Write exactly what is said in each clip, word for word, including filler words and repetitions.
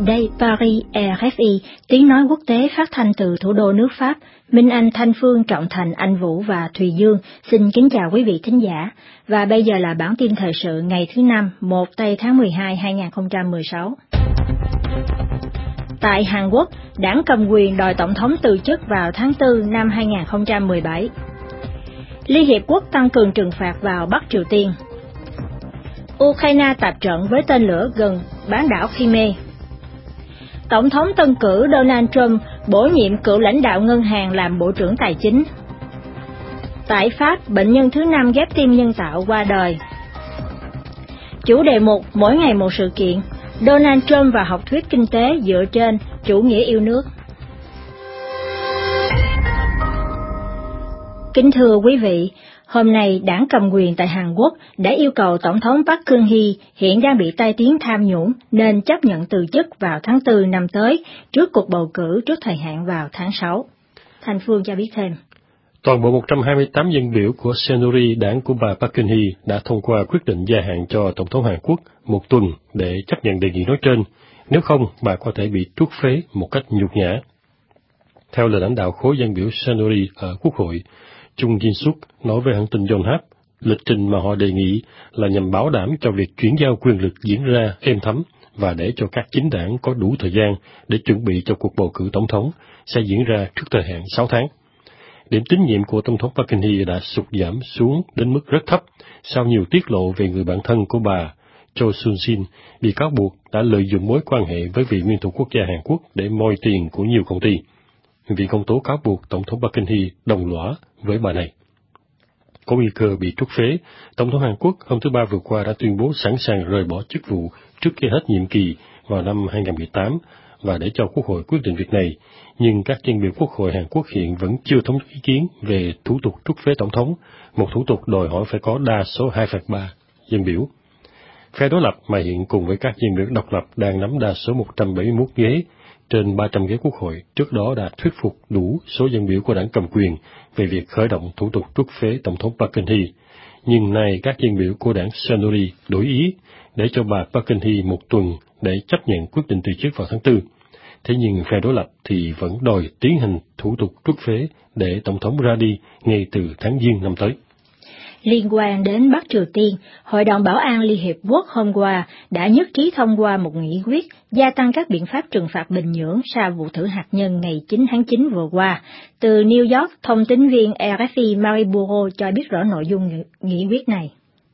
Đây Paris rờ ép i, tiếng nói quốc tế phát thanh từ thủ đô nước Pháp. Minh Anh, Thanh Phương, Trọng Thành, Anh Vũ và Thùy Dương xin kính chào quý vị thính giả. Và bây giờ là bản tin thời sự ngày thứ Năm, một tây tháng mười hai, hai nghìn không trăm mười sáu. Tại Hàn Quốc, đảng cầm quyền đòi tổng thống từ chức vào tháng tư năm hai nghìn không trăm mười bảy. Liên Hiệp Quốc tăng cường trừng phạt vào Bắc Triều Tiên. Ukraine tập trận với tên lửa gần bán đảo Crimea. Tổng thống tân cử Donald Trump bổ nhiệm cựu lãnh đạo ngân hàng làm Bộ trưởng Tài chính. Tại Pháp, bệnh nhân thứ năm ghép tim nhân tạo qua đời. Chủ đề mục mỗi ngày một sự kiện, Donald Trump và học thuyết kinh tế dựa trên chủ nghĩa yêu nước. Kính thưa quý vị, hôm nay đảng cầm quyền tại Hàn Quốc đã yêu cầu Tổng thống Park Geun-hye hiện đang bị tai tiếng tham nhũng nên chấp nhận từ chức vào tháng tư năm tới trước cuộc bầu cử trước thời hạn vào tháng sáu. Thanh Phương cho biết thêm. Toàn bộ một trăm hai mươi tám dân biểu của Saenuri, đảng của bà Park Geun-hye đã thông qua quyết định gia hạn cho Tổng thống Hàn Quốc một tuần để chấp nhận đề nghị nói trên, nếu không bà có thể bị truất phế một cách nhục nhã. Theo lời lãnh đạo khối dân biểu Saenuri ở Quốc hội, Chung Jin-suk nói với hãng tin Yonhap, lịch trình mà họ đề nghị là nhằm bảo đảm cho việc chuyển giao quyền lực diễn ra êm thấm và để cho các chính đảng có đủ thời gian để chuẩn bị cho cuộc bầu cử tổng thống sẽ diễn ra trước thời hạn sáu tháng. Điểm tín nhiệm của Tổng thống Park Geun-hye đã sụt giảm xuống đến mức rất thấp sau nhiều tiết lộ về người bạn thân của bà, Cho Sun-shin, bị cáo buộc đã lợi dụng mối quan hệ với vị nguyên thủ quốc gia Hàn Quốc để moi tiền của nhiều công ty. Vị công tố cáo buộc Tổng thống Park Geun-hye đồng lõa với bà này. Có nguy cơ bị truất phế, Tổng thống Hàn Quốc hôm thứ Ba vừa qua đã tuyên bố sẵn sàng rời bỏ chức vụ trước khi hết nhiệm kỳ vào năm hai nghìn không trăm mười tám và để cho Quốc hội quyết định việc này, nhưng các dân biểu Quốc hội Hàn Quốc hiện vẫn chưa thống nhất ý kiến về thủ tục truất phế Tổng thống, một thủ tục đòi hỏi phải có đa số hai phần ba dân biểu. Phe đối lập mà hiện cùng với các dân biểu độc lập đang nắm đa số một trăm bảy mươi mốt ghế, trên ba trăm ghế Quốc hội, trước đó đã thuyết phục đủ số dân biểu của đảng cầm quyền về việc khởi động thủ tục truất phế Tổng thống Park Geun-hye. Nhưng nay các dân biểu của đảng Saenuri đổi ý để cho bà Park Geun-hye một tuần để chấp nhận quyết định từ chức vào tháng tư. Thế nhưng phe đối lập thì vẫn đòi tiến hành thủ tục truất phế để Tổng thống ra đi ngay từ tháng Giêng năm tới. Liên quan đến Bắc Triều Tiên, Hội đồng Bảo an Liên Hiệp Quốc hôm qua đã nhất trí thông qua một nghị quyết gia tăng các biện pháp trừng phạt Bình Nhưỡng sau vụ thử hạt nhân ngày chín tháng chín vừa qua. Từ New York, thông tín viên rờ ép i Mariburo cho biết rõ nội dung nghị quyết này.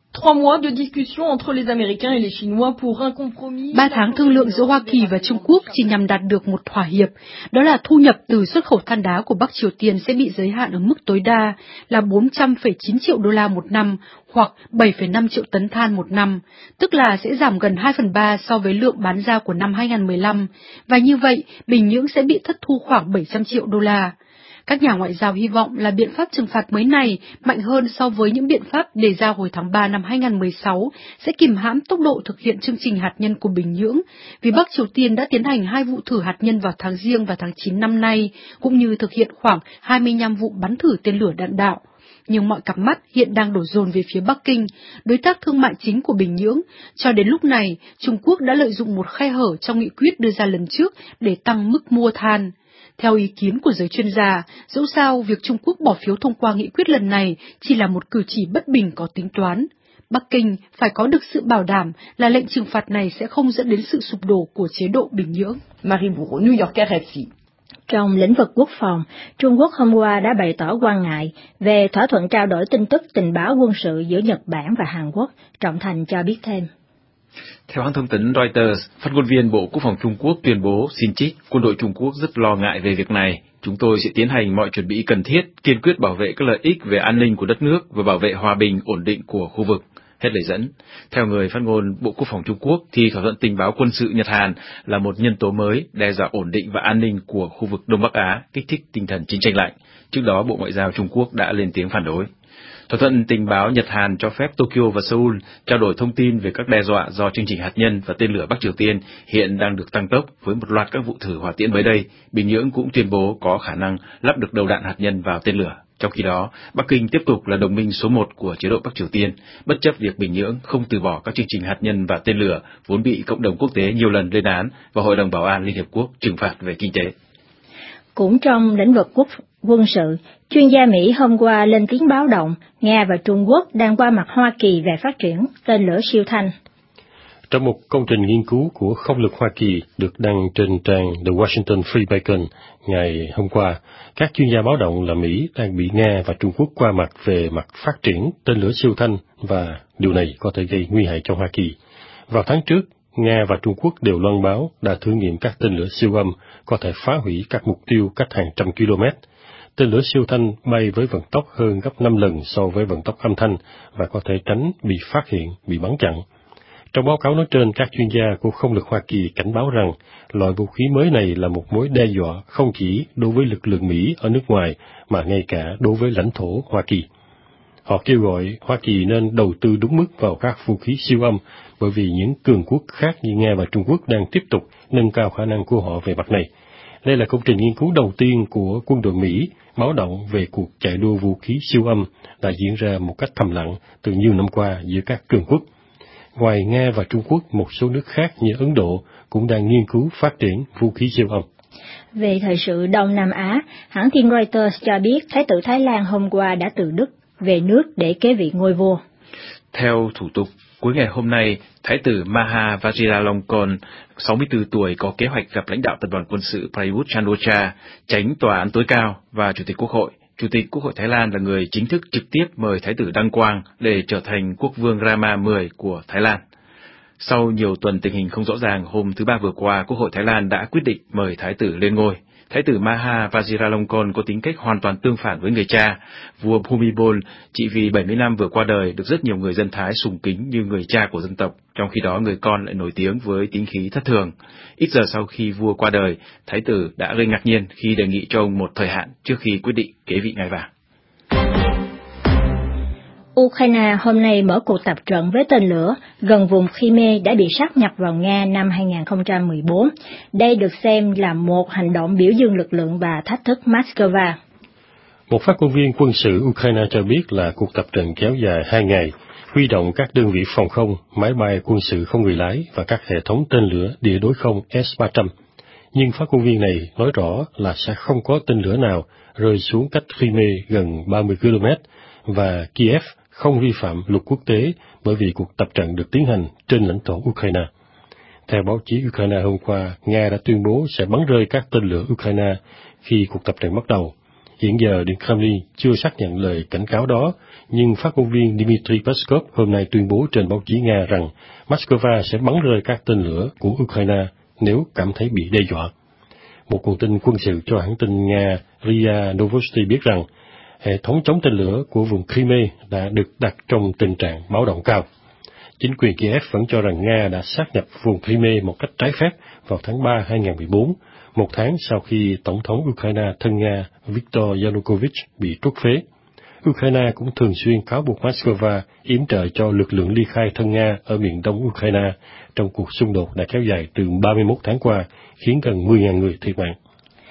Ba tháng thương lượng giữa Hoa Kỳ và Trung Quốc chỉ nhằm đạt được một thỏa hiệp, đó là thu nhập từ xuất khẩu than đá của Bắc Triều Tiên sẽ bị giới hạn ở mức tối đa là bốn trăm phẩy chín triệu đô la một năm hoặc bảy phẩy năm triệu tấn than một năm, tức là sẽ giảm gần hai phần ba so với lượng bán ra của năm hai nghìn không trăm mười lăm, và như vậy Bình Nhưỡng sẽ bị thất thu khoảng bảy trăm triệu đô la. Các nhà ngoại giao hy vọng là biện pháp trừng phạt mới này mạnh hơn so với những biện pháp đề ra hồi tháng ba năm hai nghìn không trăm mười sáu sẽ kìm hãm tốc độ thực hiện chương trình hạt nhân của Bình Nhưỡng, vì Bắc Triều Tiên đã tiến hành hai vụ thử hạt nhân vào tháng Giêng và tháng chín năm nay, cũng như thực hiện khoảng hai mươi lăm vụ bắn thử tên lửa đạn đạo. Nhưng mọi cặp mắt hiện đang đổ dồn về phía Bắc Kinh, đối tác thương mại chính của Bình Nhưỡng. Cho đến lúc này, Trung Quốc đã lợi dụng một khe hở trong nghị quyết đưa ra lần trước để tăng mức mua than. Theo ý kiến của giới chuyên gia, dẫu sao việc Trung Quốc bỏ phiếu thông qua nghị quyết lần này chỉ là một cử chỉ bất bình có tính toán. Bắc Kinh phải có được sự bảo đảm là lệnh trừng phạt này sẽ không dẫn đến sự sụp đổ của chế độ Bình Nhưỡng. Mariburo, New York, rờ ép i. Trong lĩnh vực quốc phòng, Trung Quốc hôm qua đã bày tỏ quan ngại về thỏa thuận trao đổi tin tức tình báo quân sự giữa Nhật Bản và Hàn Quốc. Trọng Thành cho biết thêm. Theo hãng thông tấn Reuters, phát ngôn viên Bộ Quốc phòng Trung Quốc tuyên bố xin trích, quân đội Trung Quốc rất lo ngại về việc này. Chúng tôi sẽ tiến hành mọi chuẩn bị cần thiết, kiên quyết bảo vệ các lợi ích về an ninh của đất nước và bảo vệ hòa bình, ổn định của khu vực. Hết lời dẫn. Theo người phát ngôn Bộ Quốc phòng Trung Quốc, thì thỏa thuận tình báo quân sự Nhật-Hàn là một nhân tố mới đe dọa ổn định và an ninh của khu vực Đông Bắc Á, kích thích tinh thần chiến tranh lạnh. Trước đó, Bộ Ngoại giao Trung Quốc đã lên tiếng phản đối. Thỏa thuận tình báo Nhật-Hàn cho phép Tokyo và Seoul trao đổi thông tin về các đe dọa do chương trình hạt nhân và tên lửa Bắc Triều Tiên hiện đang được tăng tốc với một loạt các vụ thử hỏa tiễn mới đây. Bình Nhưỡng cũng tuyên bố có khả năng lắp được đầu đạn hạt nhân vào tên lửa. Trong khi đó, Bắc Kinh tiếp tục là đồng minh số một của chế độ Bắc Triều Tiên, bất chấp việc Bình Nhưỡng không từ bỏ các chương trình hạt nhân và tên lửa vốn bị cộng đồng quốc tế nhiều lần lên án và Hội đồng Bảo an Liên Hiệp Quốc trừng phạt về kinh tế. Cũng trong lĩnh vực quốc quân sự, chuyên gia Mỹ hôm qua lên tiếng báo động Nga và Trung Quốc đang qua mặt Hoa Kỳ về phát triển tên lửa siêu thanh. Trong một công trình nghiên cứu của Không lực Hoa Kỳ được đăng trên trang The Washington Free Beacon ngày hôm qua, các chuyên gia báo động là Mỹ đang bị Nga và Trung Quốc qua mặt về mặt phát triển tên lửa siêu thanh và điều này có thể gây nguy hại cho Hoa Kỳ. Vào tháng trước, Nga và Trung Quốc đều loan báo đã thử nghiệm các tên lửa siêu âm có thể phá hủy các mục tiêu cách hàng trăm km. Tên lửa siêu thanh bay với vận tốc hơn gấp năm lần so với vận tốc âm thanh và có thể tránh bị phát hiện, bị bắn chặn. Trong báo cáo nói trên, các chuyên gia của Không lực Hoa Kỳ cảnh báo rằng loại vũ khí mới này là một mối đe dọa không chỉ đối với lực lượng Mỹ ở nước ngoài mà ngay cả đối với lãnh thổ Hoa Kỳ. Họ kêu gọi Hoa Kỳ nên đầu tư đúng mức vào các vũ khí siêu âm bởi vì những cường quốc khác như Nga và Trung Quốc đang tiếp tục nâng cao khả năng của họ về mặt này. Đây là công trình nghiên cứu đầu tiên của quân đội Mỹ báo động về cuộc chạy đua vũ khí siêu âm đã diễn ra một cách thầm lặng từ nhiều năm qua giữa các cường quốc. Ngoài Nga và Trung Quốc, một số nước khác như Ấn Độ cũng đang nghiên cứu phát triển vũ khí siêu âm. Về thời sự Đông Nam Á, hãng tin Reuters cho biết Thái tử Thái Lan hôm qua đã từ Đức về nước để kế vị ngôi vua. Theo thủ tục, cuối ngày hôm nay, Thái tử Maha Vajiralongkorn, sáu mươi tư tuổi, có kế hoạch gặp lãnh đạo tập đoàn quân sự Prayut Chan-o-cha, chánh tòa án tối cao và Chủ tịch Quốc hội. Chủ tịch Quốc hội Thái Lan là người chính thức trực tiếp mời Thái tử đăng quang để trở thành quốc vương Rama mười của Thái Lan. Sau nhiều tuần tình hình không rõ ràng, hôm thứ Ba vừa qua, Quốc hội Thái Lan đã quyết định mời Thái tử lên ngôi. Thái tử Maha Vajiralongkorn có tính cách hoàn toàn tương phản với người cha. Vua Bhumibol, trị vì bảy mươi năm vừa qua đời, được rất nhiều người dân Thái sùng kính như người cha của dân tộc, trong khi đó người con lại nổi tiếng với tính khí thất thường. Ít giờ sau khi vua qua đời, Thái tử đã gây ngạc nhiên khi đề nghị cho ông một thời hạn trước khi quyết định kế vị ngai vàng. Ukraine hôm nay mở cuộc tập trận với tên lửa gần vùng Crimea đã bị sáp nhập vào Nga năm hai không một bốn. Đây được xem là một hành động biểu dương lực lượng và thách thức Moscow. Một phát ngôn viên quân sự Ukraine cho biết là cuộc tập trận kéo dài hai ngày, huy động các đơn vị phòng không, máy bay quân sự không người lái và các hệ thống tên lửa địa đối không S ba trăm. Nhưng phát ngôn viên này nói rõ là sẽ không có tên lửa nào rơi xuống cách Crimea gần ba mươi ki lô mét và Kiev không vi phạm luật quốc tế bởi vì cuộc tập trận được tiến hành trên lãnh thổ Ukraine. Theo báo chí Ukraine hôm qua, Nga đã tuyên bố sẽ bắn rơi các tên lửa Ukraine khi cuộc tập trận bắt đầu. Hiện giờ, Điện Kremlin chưa xác nhận lời cảnh cáo đó, nhưng phát ngôn viên Dmitry Peskov hôm nay tuyên bố trên báo chí Nga rằng Moscow sẽ bắn rơi các tên lửa của Ukraine nếu cảm thấy bị đe dọa. Một nguồn tin quân sự cho hãng tin Nga rờ i a Novosti biết rằng hệ thống chống tên lửa của vùng Crimea đã được đặt trong tình trạng báo động cao. Chính quyền Kiev vẫn cho rằng Nga đã sát nhập vùng Crimea một cách trái phép vào tháng ba hai không một bốn, một tháng sau khi Tổng thống Ukraine thân Nga Viktor Yanukovych bị truất phế. Ukraine cũng thường xuyên cáo buộc Moscow yểm trợ cho lực lượng ly khai thân Nga ở miền đông Ukraine trong cuộc xung đột đã kéo dài từ ba mươi mốt tháng qua, khiến gần mười nghìn người thiệt mạng.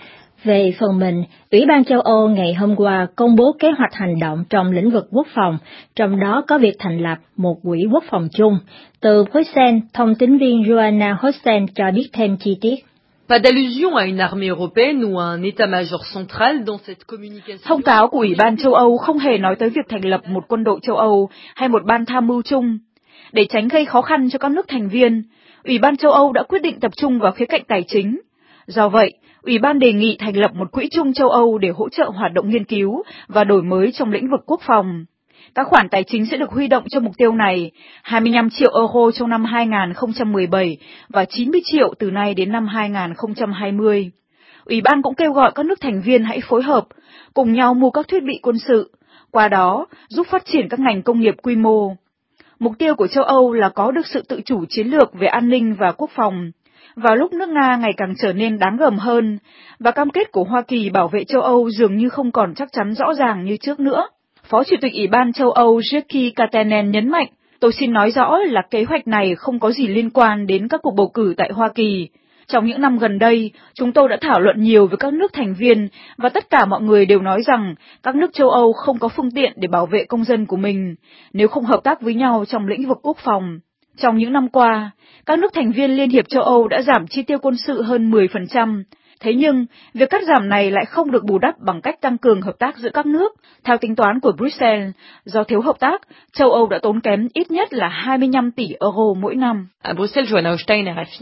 Về phần mình, Ủy ban châu Âu ngày hôm qua công bố kế hoạch hành động trong lĩnh vực quốc phòng, trong đó có việc thành lập một quỹ quốc phòng chung. Từ Bruxelles, thông tín viên Joanna Hossen cho biết thêm chi tiết. Pas d'allusion à une armée européenne ou à un état-major central dans cette communication. Thông cáo của Ủy ban châu Âu không hề nói tới việc thành lập một quân đội châu Âu hay một ban tham mưu chung. Để tránh gây khó khăn cho các nước thành viên, Ủy ban châu Âu đã quyết định tập trung vào khía cạnh tài chính. Do vậy, Ủy ban đề nghị thành lập một quỹ chung châu Âu để hỗ trợ hoạt động nghiên cứu và đổi mới trong lĩnh vực quốc phòng. Các khoản tài chính sẽ được huy động cho mục tiêu này, hai mươi lăm triệu euro trong năm hai không một bảy và chín mươi triệu từ nay đến năm hai không hai không. Ủy ban cũng kêu gọi các nước thành viên hãy phối hợp, cùng nhau mua các thiết bị quân sự, qua đó giúp phát triển các ngành công nghiệp quy mô. Mục tiêu của châu Âu là có được sự tự chủ chiến lược về an ninh và quốc phòng, vào lúc nước Nga ngày càng trở nên đáng gờm hơn, và cam kết của Hoa Kỳ bảo vệ châu Âu dường như không còn chắc chắn rõ ràng như trước nữa. Phó Chủ tịch Ủy ban châu Âu Jyrki Katainen nhấn mạnh, tôi xin nói rõ là kế hoạch này không có gì liên quan đến các cuộc bầu cử tại Hoa Kỳ. Trong những năm gần đây, chúng tôi đã thảo luận nhiều với các nước thành viên và tất cả mọi người đều nói rằng các nước châu Âu không có phương tiện để bảo vệ công dân của mình nếu không hợp tác với nhau trong lĩnh vực quốc phòng. Trong những năm qua, các nước thành viên Liên hiệp châu Âu đã giảm chi tiêu quân sự hơn mười phần trăm. Thế nhưng, việc cắt giảm này lại không được bù đắp bằng cách tăng cường hợp tác giữa các nước. Theo tính toán của Bruxelles, do thiếu hợp tác, châu Âu đã tốn kém ít nhất là hai mươi lăm tỷ euro mỗi năm. À Bruxelles, Joanna Holstein, R F I.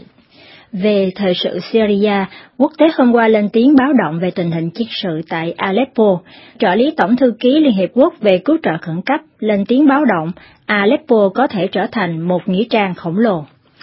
Về thời sự Syria, quốc tế hôm qua lên tiếng báo động về tình hình chiến sự tại Aleppo. Trợ lý Tổng thư ký Liên Hiệp Quốc về cứu trợ khẩn cấp lên tiếng báo động Aleppo có thể trở thành một nghĩa trang khổng lồ.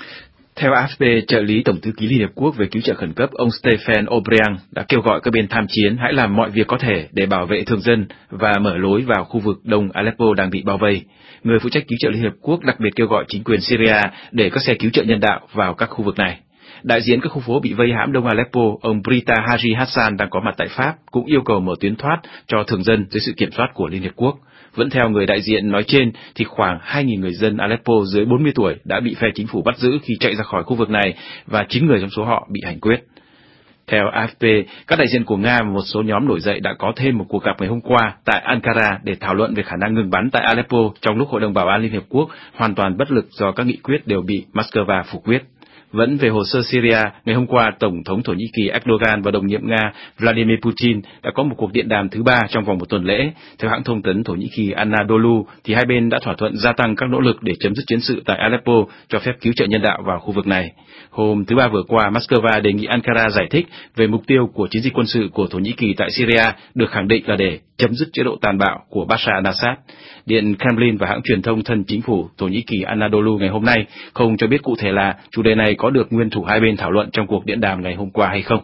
Theo a ép pê, trợ lý Tổng thư ký Liên Hiệp Quốc về cứu trợ khẩn cấp ông Stephen O'Brien đã kêu gọi các bên tham chiến hãy làm mọi việc có thể để bảo vệ thường dân và mở lối vào khu vực đông Aleppo đang bị bao vây. Người phụ trách cứu trợ Liên Hiệp Quốc đặc biệt kêu gọi chính quyền Syria để các xe cứu trợ nhân đạo vào các khu vực này. Đại diện các khu phố bị vây hãm đông Aleppo, ông Brita Haji Hassan đang có mặt tại Pháp, cũng yêu cầu mở tuyến thoát cho thường dân dưới sự kiểm soát của Liên Hiệp Quốc. Vẫn theo người đại diện nói trên, thì khoảng hai nghìn người dân Aleppo dưới bốn mươi tuổi đã bị phe chính phủ bắt giữ khi chạy ra khỏi khu vực này, và chín người trong số họ bị hành quyết. Theo a ép pê, các đại diện của Nga và một số nhóm nổi dậy đã có thêm một cuộc gặp ngày hôm qua tại Ankara để thảo luận về khả năng ngừng bắn tại Aleppo trong lúc Hội đồng Bảo an Liên Hiệp Quốc hoàn toàn bất lực do các nghị quyết đều bị Moscow phủ quyết. Vẫn về hồ sơ Syria, ngày hôm qua, Tổng thống Thổ Nhĩ Kỳ Erdogan và đồng nhiệm Nga Vladimir Putin đã có một cuộc điện đàm thứ ba trong vòng một tuần lễ. Theo hãng thông tấn Thổ Nhĩ Kỳ Anadolu, thì hai bên đã thỏa thuận gia tăng các nỗ lực để chấm dứt chiến sự tại Aleppo, cho phép cứu trợ nhân đạo vào khu vực này. Hôm thứ Ba vừa qua, Moscow đề nghị Ankara giải thích về mục tiêu của chiến dịch quân sự của Thổ Nhĩ Kỳ tại Syria, được khẳng định là để chấm dứt chế độ tàn bạo của Bashar al-Assad. Điện Kremlin và hãng truyền thông thân chính phủ Thổ Nhĩ Kỳ Anadolu ngày hôm nay không cho biết cụ thể là chủ đề này có được nguyên thủ hai bên thảo luận trong cuộc điện đàm ngày hôm qua hay không.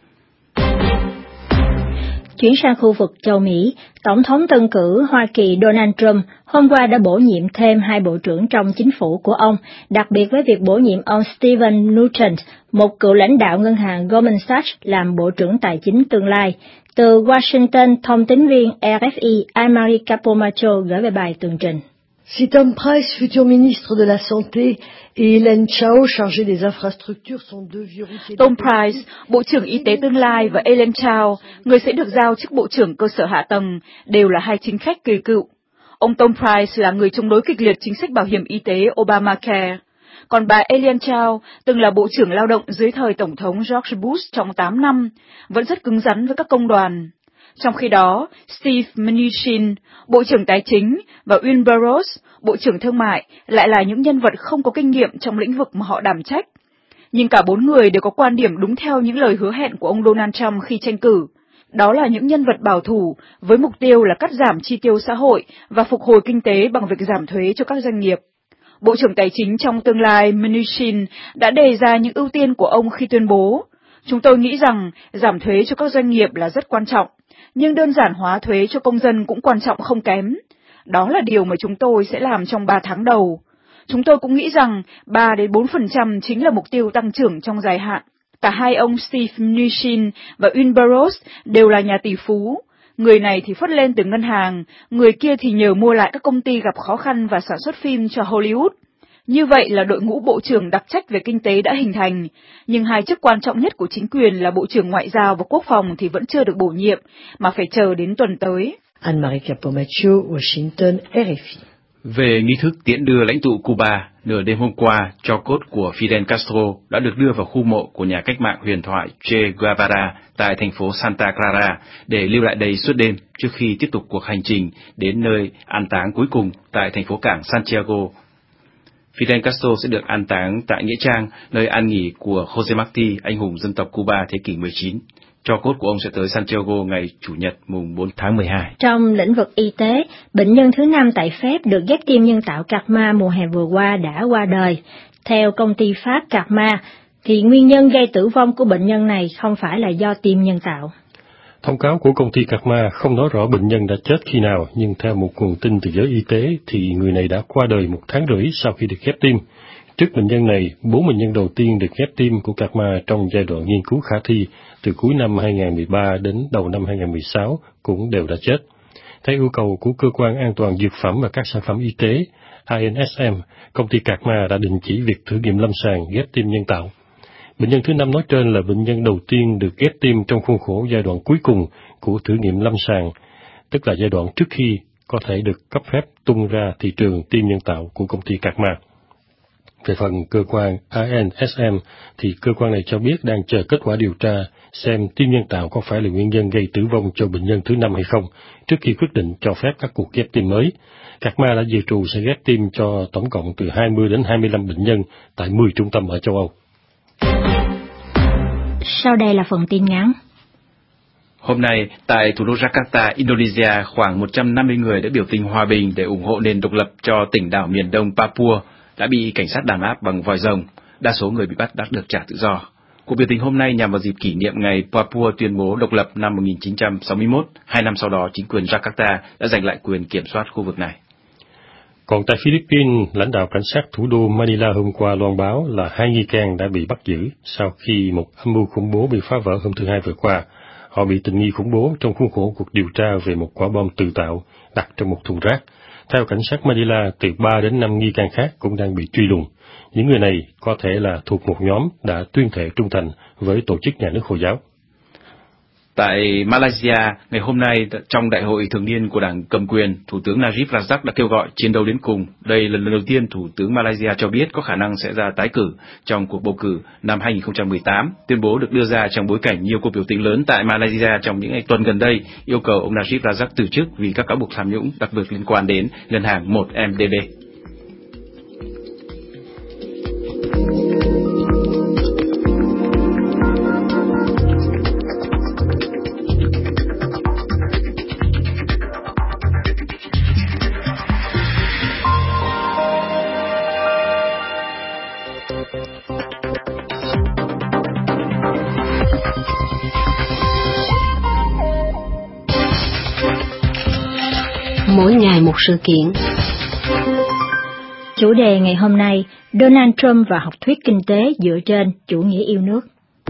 Chuyển sang khu vực châu Mỹ, Tổng thống tân cử Hoa Kỳ Donald Trump hôm qua đã bổ nhiệm thêm hai bộ trưởng trong chính phủ của ông, đặc biệt với việc bổ nhiệm ông Steven Mnuchin, một cựu lãnh đạo ngân hàng Goldman Sachs, làm bộ trưởng tài chính tương lai. Từ Washington, thông tín viên R F I Anne-Marie Capomacho gửi về bài tường trình. Si Tom Price, futur ministre de la Santé, et Elaine Chao, chargée des infrastructures, sont deux vieux routiers. Tom Price, Bộ trưởng Y tế tương lai, và Elaine Chao, người sẽ được giao chức Bộ trưởng Cơ sở Hạ tầng, đều là hai chính khách kỳ cựu. Ông Tom Price là người chống đối kịch liệt chính sách bảo hiểm y tế Obamacare. Còn bà Elaine Chao, từng là Bộ trưởng Lao động dưới thời Tổng thống George Bush trong tám năm, vẫn rất cứng rắn với các công đoàn. Trong khi đó, Steve Mnuchin, Bộ trưởng Tài chính, và Wilbur Ross, Bộ trưởng Thương mại, lại là những nhân vật không có kinh nghiệm trong lĩnh vực mà họ đảm trách. Nhưng cả bốn người đều có quan điểm đúng theo những lời hứa hẹn của ông Donald Trump khi tranh cử. Đó là những nhân vật bảo thủ, với mục tiêu là cắt giảm chi tiêu xã hội và phục hồi kinh tế bằng việc giảm thuế cho các doanh nghiệp. Bộ trưởng Tài chính trong tương lai Mnuchin đã đề ra những ưu tiên của ông khi tuyên bố: "Chúng tôi nghĩ rằng giảm thuế cho các doanh nghiệp là rất quan trọng, nhưng đơn giản hóa thuế cho công dân cũng quan trọng không kém. Đó là điều mà chúng tôi sẽ làm trong ba tháng đầu. Chúng tôi cũng nghĩ rằng ba đến bốn phần trăm chính là mục tiêu tăng trưởng trong dài hạn." Cả hai ông Steve Mnuchin và Wilbur Ross đều là nhà tỷ phú. Người này thì phất lên từ ngân hàng, người kia thì nhờ mua lại các công ty gặp khó khăn và sản xuất phim cho Hollywood. Như vậy là đội ngũ bộ trưởng đặc trách về kinh tế đã hình thành, nhưng hai chức quan trọng nhất của chính quyền là Bộ trưởng Ngoại giao và Quốc phòng thì vẫn chưa được bổ nhiệm, mà phải chờ đến tuần tới. Anne-Marie Capomacho, Washington, R F I. Về nghi thức tiễn đưa lãnh tụ Cuba, nửa đêm hôm qua, tro cốt của Fidel Castro đã được đưa vào khu mộ của nhà cách mạng huyền thoại Che Guevara tại thành phố Santa Clara để lưu lại đây suốt đêm trước khi tiếp tục cuộc hành trình đến nơi an táng cuối cùng tại thành phố cảng Santiago. Fidel Castro sẽ được an táng tại nghĩa trang, nơi an nghỉ của Jose Marti, anh hùng dân tộc Cuba thế kỷ mười chín. Tro cốt của ông sẽ tới Santiago ngày Chủ nhật mùng bốn tháng mười hai. Trong lĩnh vực y tế, bệnh nhân thứ năm tại Pháp được ghép tim nhân tạo Karma mùa hè vừa qua đã qua đời. Theo công ty Pháp Karma, thì nguyên nhân gây tử vong của bệnh nhân này không phải là do tim nhân tạo. Thông cáo của công ty Karma không nói rõ bệnh nhân đã chết khi nào, nhưng theo một nguồn tin từ giới y tế thì người này đã qua đời một tháng rưỡi sau khi được ghép tim. Trước bệnh nhân này, bốn bệnh nhân đầu tiên được ghép tim của Karma trong giai đoạn nghiên cứu khả thi từ cuối năm hai không một ba đến đầu năm hai không một sáu cũng đều đã chết. Theo yêu cầu của Cơ quan An toàn Dược phẩm và các sản phẩm y tế, I N S M, công ty Karma đã đình chỉ việc thử nghiệm lâm sàng ghép tim nhân tạo. Bệnh nhân thứ năm nói trên là bệnh nhân đầu tiên được ghép tim trong khuôn khổ giai đoạn cuối cùng của thử nghiệm lâm sàng, tức là giai đoạn trước khi có thể được cấp phép tung ra thị trường tim nhân tạo của công ty Kakma. Về phần cơ quan a en ét em, thì cơ quan này cho biết đang chờ kết quả điều tra xem tim nhân tạo có phải là nguyên nhân gây tử vong cho bệnh nhân thứ năm hay không, trước khi quyết định cho phép các cuộc ghép tim mới. Kakma đã dự trù sẽ ghép tim cho tổng cộng từ hai mươi đến hai mươi lăm bệnh nhân tại mười trung tâm ở châu Âu. Sau đây là phần tin ngắn. Hôm nay, tại thủ đô Jakarta, Indonesia, khoảng một trăm năm mươi người đã biểu tình hòa bình để ủng hộ nền độc lập cho tỉnh đảo miền đông Papua đã bị cảnh sát đàn áp bằng vòi rồng. Đa số người bị bắt đã được trả tự do. Cuộc biểu tình hôm nay nhằm vào dịp kỷ niệm ngày Papua tuyên bố độc lập năm một nghìn chín trăm sáu mươi mốt. Hai năm sau đó, chính quyền Jakarta đã giành lại quyền kiểm soát khu vực này. Còn tại Philippines, lãnh đạo cảnh sát thủ đô Manila hôm qua loan báo là hai nghi can đã bị bắt giữ sau khi một âm mưu khủng bố bị phá vỡ hôm thứ Hai vừa qua. Họ bị tình nghi khủng bố trong khuôn khổ cuộc điều tra về một quả bom tự tạo đặt trong một thùng rác. Theo cảnh sát Manila, từ ba đến năm nghi can khác cũng đang bị truy lùng. Những người này có thể là thuộc một nhóm đã tuyên thệ trung thành với tổ chức nhà nước Hồi giáo. Tại Malaysia, ngày hôm nay, trong đại hội thường niên của đảng cầm quyền, Thủ tướng Najib Razak đã kêu gọi chiến đấu đến cùng. Đây là lần đầu tiên Thủ tướng Malaysia cho biết có khả năng sẽ ra tái cử trong cuộc bầu cử năm hai nghìn không trăm mười tám. Tuyên bố được đưa ra trong bối cảnh nhiều cuộc biểu tình lớn tại Malaysia trong những ngày tuần gần đây yêu cầu ông Najib Razak từ chức vì các cáo buộc tham nhũng, đặc biệt liên quan đến ngân hàng một em đê bê. Mỗi ngày một sự kiện. Chủ đề ngày hôm nay, Donald Trump và học thuyết kinh tế dựa trên chủ nghĩa yêu nước.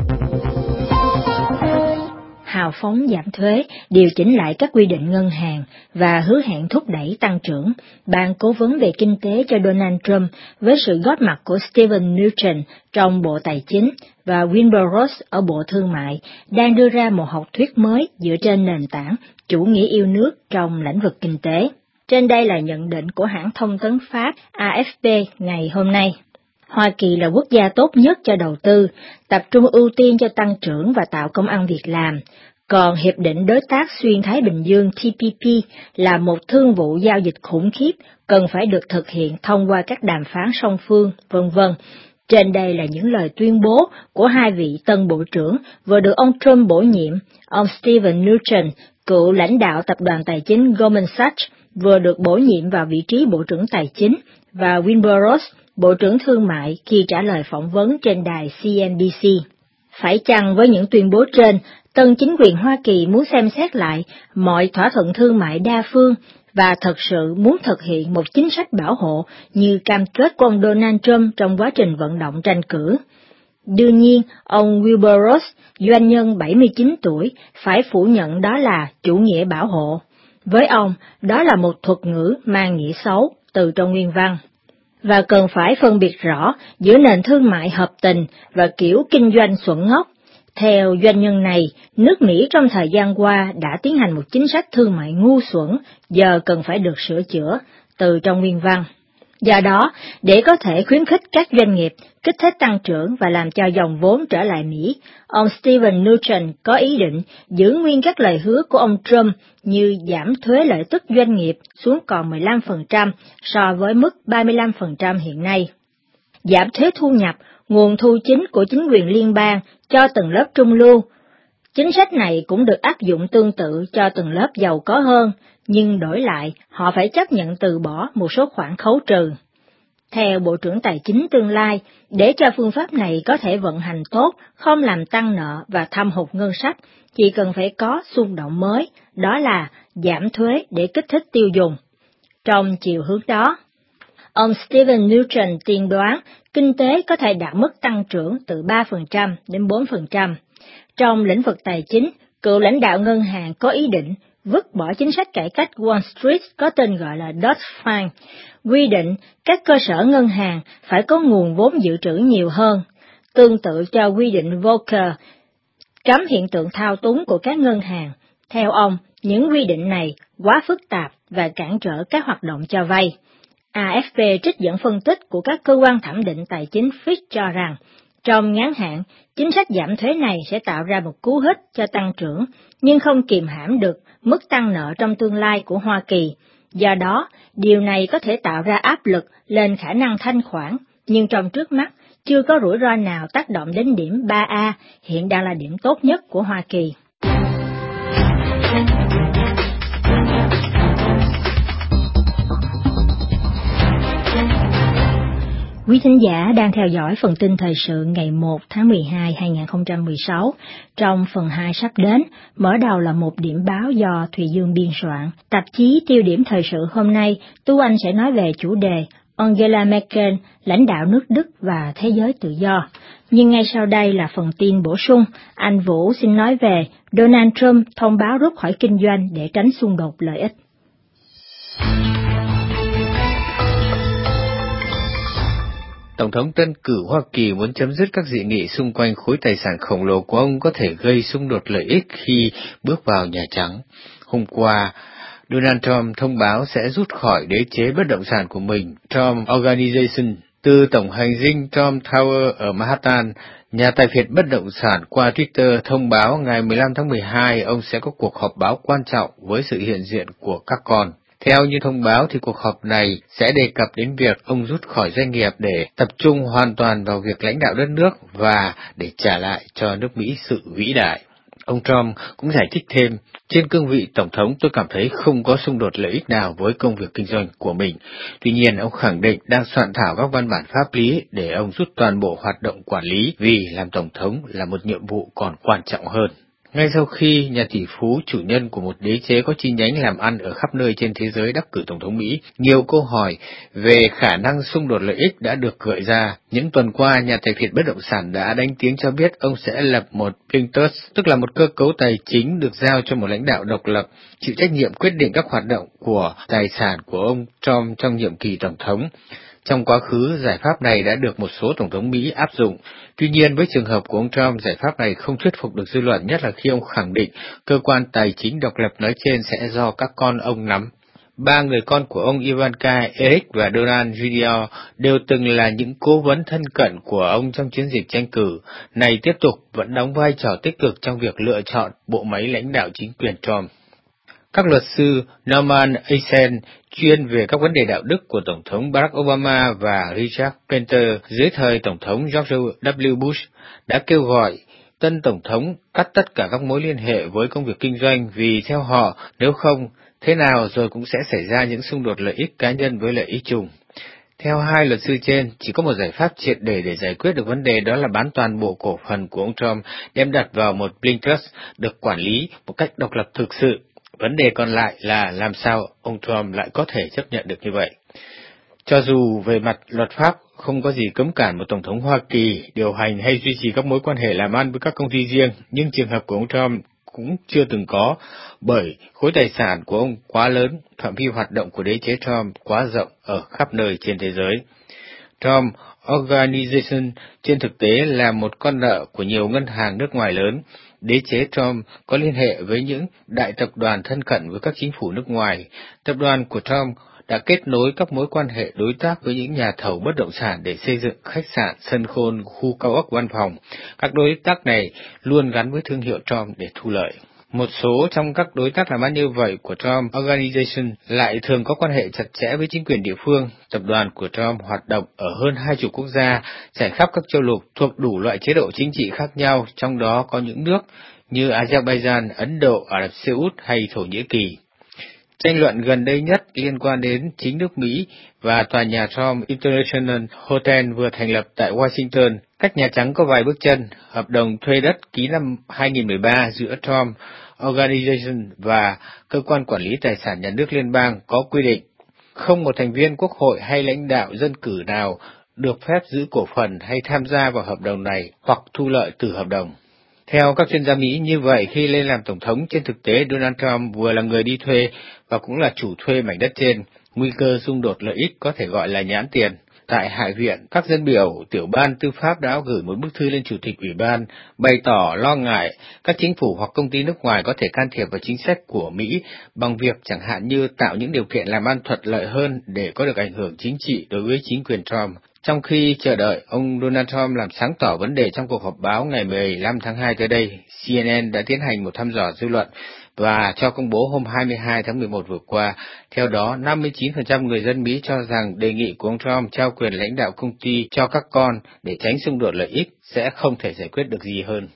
Hào phóng giảm thuế, điều chỉnh lại các quy định ngân hàng và hứa hẹn thúc đẩy tăng trưởng. Ban cố vấn về kinh tế cho Donald Trump với sự góp mặt của Steven Mnuchin trong Bộ Tài chính và Wilbur Ross ở Bộ Thương mại đang đưa ra một học thuyết mới dựa trên nền tảng chủ nghĩa yêu nước trong lĩnh vực kinh tế. Trên đây là nhận định của hãng thông tấn Pháp a ép pê ngày hôm nay. Hoa Kỳ là quốc gia tốt nhất cho đầu tư, tập trung ưu tiên cho tăng trưởng và tạo công ăn việc làm. Còn Hiệp định Đối tác Xuyên Thái Bình Dương T P P là một thương vụ giao dịch khủng khiếp, cần phải được thực hiện thông qua các đàm phán song phương, vân vân. Trên đây là những lời tuyên bố của hai vị tân bộ trưởng vừa được ông Trump bổ nhiệm. Ông Steven Mnuchin, cựu lãnh đạo tập đoàn tài chính Goldman Sachs, vừa được bổ nhiệm vào vị trí Bộ trưởng Tài chính, và Wilbur Ross, Bộ trưởng Thương mại, khi trả lời phỏng vấn trên đài C N B C. Phải chăng với những tuyên bố trên, tân chính quyền Hoa Kỳ muốn xem xét lại mọi thỏa thuận thương mại đa phương và thật sự muốn thực hiện một chính sách bảo hộ như cam kết của ông Donald Trump trong quá trình vận động tranh cử? Đương nhiên, ông Wilbur Ross, doanh nhân bảy mươi chín tuổi, phải phủ nhận đó là chủ nghĩa bảo hộ. Với ông, đó là một thuật ngữ mang nghĩa xấu từ trong nguyên văn. Và cần phải phân biệt rõ giữa nền thương mại hợp tình và kiểu kinh doanh xuẩn ngốc. Theo doanh nhân này, nước Mỹ trong thời gian qua đã tiến hành một chính sách thương mại ngu xuẩn, giờ cần phải được sửa chữa, từ trong nguyên văn. Do đó, để có thể khuyến khích các doanh nghiệp, kích thích tăng trưởng và làm cho dòng vốn trở lại Mỹ, ông Steven Mnuchin có ý định giữ nguyên các lời hứa của ông Trump như giảm thuế lợi tức doanh nghiệp xuống còn mười lăm phần trăm so với mức ba mươi lăm phần trăm hiện nay. Giảm thuế thu nhập, nguồn thu chính của chính quyền liên bang cho tầng lớp trung lưu. Chính sách này cũng được áp dụng tương tự cho tầng lớp giàu có hơn, nhưng đổi lại, họ phải chấp nhận từ bỏ một số khoản khấu trừ. Theo Bộ trưởng Tài chính tương lai, để cho phương pháp này có thể vận hành tốt, không làm tăng nợ và thâm hụt ngân sách, chỉ cần phải có xung động mới, đó là giảm thuế để kích thích tiêu dùng. Trong chiều hướng đó, ông Steven Mnuchin tiên đoán kinh tế có thể đạt mức tăng trưởng từ ba phần trăm đến bốn phần trăm. Trong lĩnh vực tài chính, cựu lãnh đạo ngân hàng có ý định vứt bỏ chính sách cải cách Wall Street có tên gọi là Dodd-Frank, quy định các cơ sở ngân hàng phải có nguồn vốn dự trữ nhiều hơn. tương tự cho quy định Volcker, cấm hiện tượng thao túng của các ngân hàng. Theo ông, những quy định này quá phức tạp và cản trở các hoạt động cho vay. a ép pê trích dẫn phân tích của các cơ quan thẩm định tài chính Fitch cho rằng, trong ngắn hạn, chính sách giảm thuế này sẽ tạo ra một cú hích cho tăng trưởng, nhưng không kìm hãm được mức tăng nợ trong tương lai của Hoa Kỳ. Do đó, điều này có thể tạo ra áp lực lên khả năng thanh khoản, nhưng trong trước mắt, chưa có rủi ro nào tác động đến điểm ba A, hiện đang là điểm tốt nhất của Hoa Kỳ. Quý thính giả đang theo dõi phần tin thời sự ngày một tháng mười hai năm hai nghìn không trăm mười sáu. Trong phần hai sắp đến, mở đầu là một điểm báo do Thùy Dương biên soạn. Tạp chí Tiêu điểm thời sự hôm nay, Tú Anh sẽ nói về chủ đề Angela Merkel, lãnh đạo nước Đức và thế giới tự do. Nhưng ngay sau đây là phần tin bổ sung. Anh Vũ xin nói về Donald Trump thông báo rút khỏi kinh doanh để tránh xung đột lợi ích. Tổng thống tân cử Hoa Kỳ muốn chấm dứt các dị nghị xung quanh khối tài sản khổng lồ của ông có thể gây xung đột lợi ích khi bước vào Nhà Trắng. Hôm qua, Donald Trump thông báo sẽ rút khỏi đế chế bất động sản của mình, Trump Organization, từ tổng hành dinh Trump Tower ở Manhattan. Nhà tài phiệt bất động sản qua Twitter thông báo ngày mười lăm tháng mười hai ông sẽ có cuộc họp báo quan trọng với sự hiện diện của các con. Theo như thông báo thì cuộc họp này sẽ đề cập đến việc ông rút khỏi doanh nghiệp để tập trung hoàn toàn vào việc lãnh đạo đất nước và để trả lại cho nước Mỹ sự vĩ đại. Ông Trump cũng giải thích thêm, trên cương vị Tổng thống tôi cảm thấy không có xung đột lợi ích nào với công việc kinh doanh của mình. Tuy nhiên, ông khẳng định đang soạn thảo các văn bản pháp lý để ông rút toàn bộ hoạt động quản lý vì làm Tổng thống là một nhiệm vụ còn quan trọng hơn. Ngay sau khi nhà tỷ phú chủ nhân của một đế chế có chi nhánh làm ăn ở khắp nơi trên thế giới đắc cử Tổng thống Mỹ, nhiều câu hỏi về khả năng xung đột lợi ích đã được gợi ra. Những tuần qua, nhà tài phiệt bất động sản đã đánh tiếng cho biết ông sẽ lập một Blinktrust, tức là một cơ cấu tài chính được giao cho một lãnh đạo độc lập, chịu trách nhiệm quyết định các hoạt động của tài sản của ông Trump trong nhiệm kỳ Tổng thống. Trong quá khứ, giải pháp này đã được một số Tổng thống Mỹ áp dụng. Tuy nhiên, với trường hợp của ông Trump, giải pháp này không thuyết phục được dư luận, nhất là khi ông khẳng định cơ quan tài chính độc lập nói trên sẽ do các con ông nắm. Ba người con của ông Ivanka, Eric và Donald Junior đều từng là những cố vấn thân cận của ông trong chiến dịch tranh cử, này tiếp tục vẫn đóng vai trò tích cực trong việc lựa chọn bộ máy lãnh đạo chính quyền Trump. Các luật sư Norman Eisen, chuyên về các vấn đề đạo đức của Tổng thống Barack Obama và Richard Painter dưới thời Tổng thống George W. Bush, đã kêu gọi tân Tổng thống cắt tất cả các mối liên hệ với công việc kinh doanh vì theo họ, nếu không, thế nào rồi cũng sẽ xảy ra những xung đột lợi ích cá nhân với lợi ích chung. Theo hai luật sư trên, chỉ có một giải pháp triệt để để giải quyết được vấn đề, đó là bán toàn bộ cổ phần của ông Trump đem đặt vào một Blinktrust được quản lý một cách độc lập thực sự. Vấn đề còn lại là làm sao ông Trump lại có thể chấp nhận được như vậy. Cho dù về mặt luật pháp không có gì cấm cản một Tổng thống Hoa Kỳ điều hành hay duy trì các mối quan hệ làm ăn với các công ty riêng, nhưng trường hợp của ông Trump cũng chưa từng có, bởi khối tài sản của ông quá lớn, phạm vi hoạt động của đế chế Trump quá rộng ở khắp nơi trên thế giới. Trump Organization trên thực tế là một con nợ của nhiều ngân hàng nước ngoài lớn. Đế chế Trump có liên hệ với những đại tập đoàn thân cận với các chính phủ nước ngoài. Tập đoàn của Trump đã kết nối các mối quan hệ đối tác với những nhà thầu bất động sản để xây dựng khách sạn, sân khôn, khu cao ốc văn phòng. Các đối tác này luôn gắn với thương hiệu Trump để thu lợi. Một số trong các đối tác làm ăn như vậy của Trump Organization lại thường có quan hệ chặt chẽ với chính quyền địa phương. Tập đoàn của Trump hoạt động ở hơn hai chục quốc gia, trải khắp các châu lục, thuộc đủ loại chế độ chính trị khác nhau, trong đó có những nước như Azerbaijan, Ấn Độ, Ả Rập Xê Út hay Thổ Nhĩ Kỳ. Tranh luận gần đây nhất liên quan đến chính nước Mỹ và tòa nhà Trump International Hotel vừa thành lập tại Washington. Cách Nhà Trắng có vài bước chân, hợp đồng thuê đất ký năm hai nghìn không trăm mười ba giữa Trump Organization và Cơ quan Quản lý Tài sản Nhà nước Liên bang có quy định, không một thành viên quốc hội hay lãnh đạo dân cử nào được phép giữ cổ phần hay tham gia vào hợp đồng này hoặc thu lợi từ hợp đồng. Theo các chuyên gia Mỹ, như vậy khi lên làm Tổng thống, trên thực tế Donald Trump vừa là người đi thuê và cũng là chủ thuê mảnh đất trên, nguy cơ xung đột lợi ích có thể gọi là nhãn tiền. tại Hạ viện, các dân biểu tiểu ban tư pháp đã gửi một bức thư lên Chủ tịch Ủy ban, bày tỏ lo ngại các chính phủ hoặc công ty nước ngoài có thể can thiệp vào chính sách của Mỹ bằng việc chẳng hạn như tạo những điều kiện làm ăn thuận lợi hơn để có được ảnh hưởng chính trị đối với chính quyền Trump. Trong khi chờ đợi ông Donald Trump làm sáng tỏ vấn đề trong cuộc họp báo ngày mười lăm tháng hai tới đây, C N N đã tiến hành một thăm dò dư luận và cho công bố hôm hai mươi hai tháng mười một vừa qua. Theo đó, năm mươi chín phần trăm người dân Mỹ cho rằng đề nghị của ông Trump trao quyền lãnh đạo công ty cho các con để tránh xung đột lợi ích sẽ không thể giải quyết được gì hơn.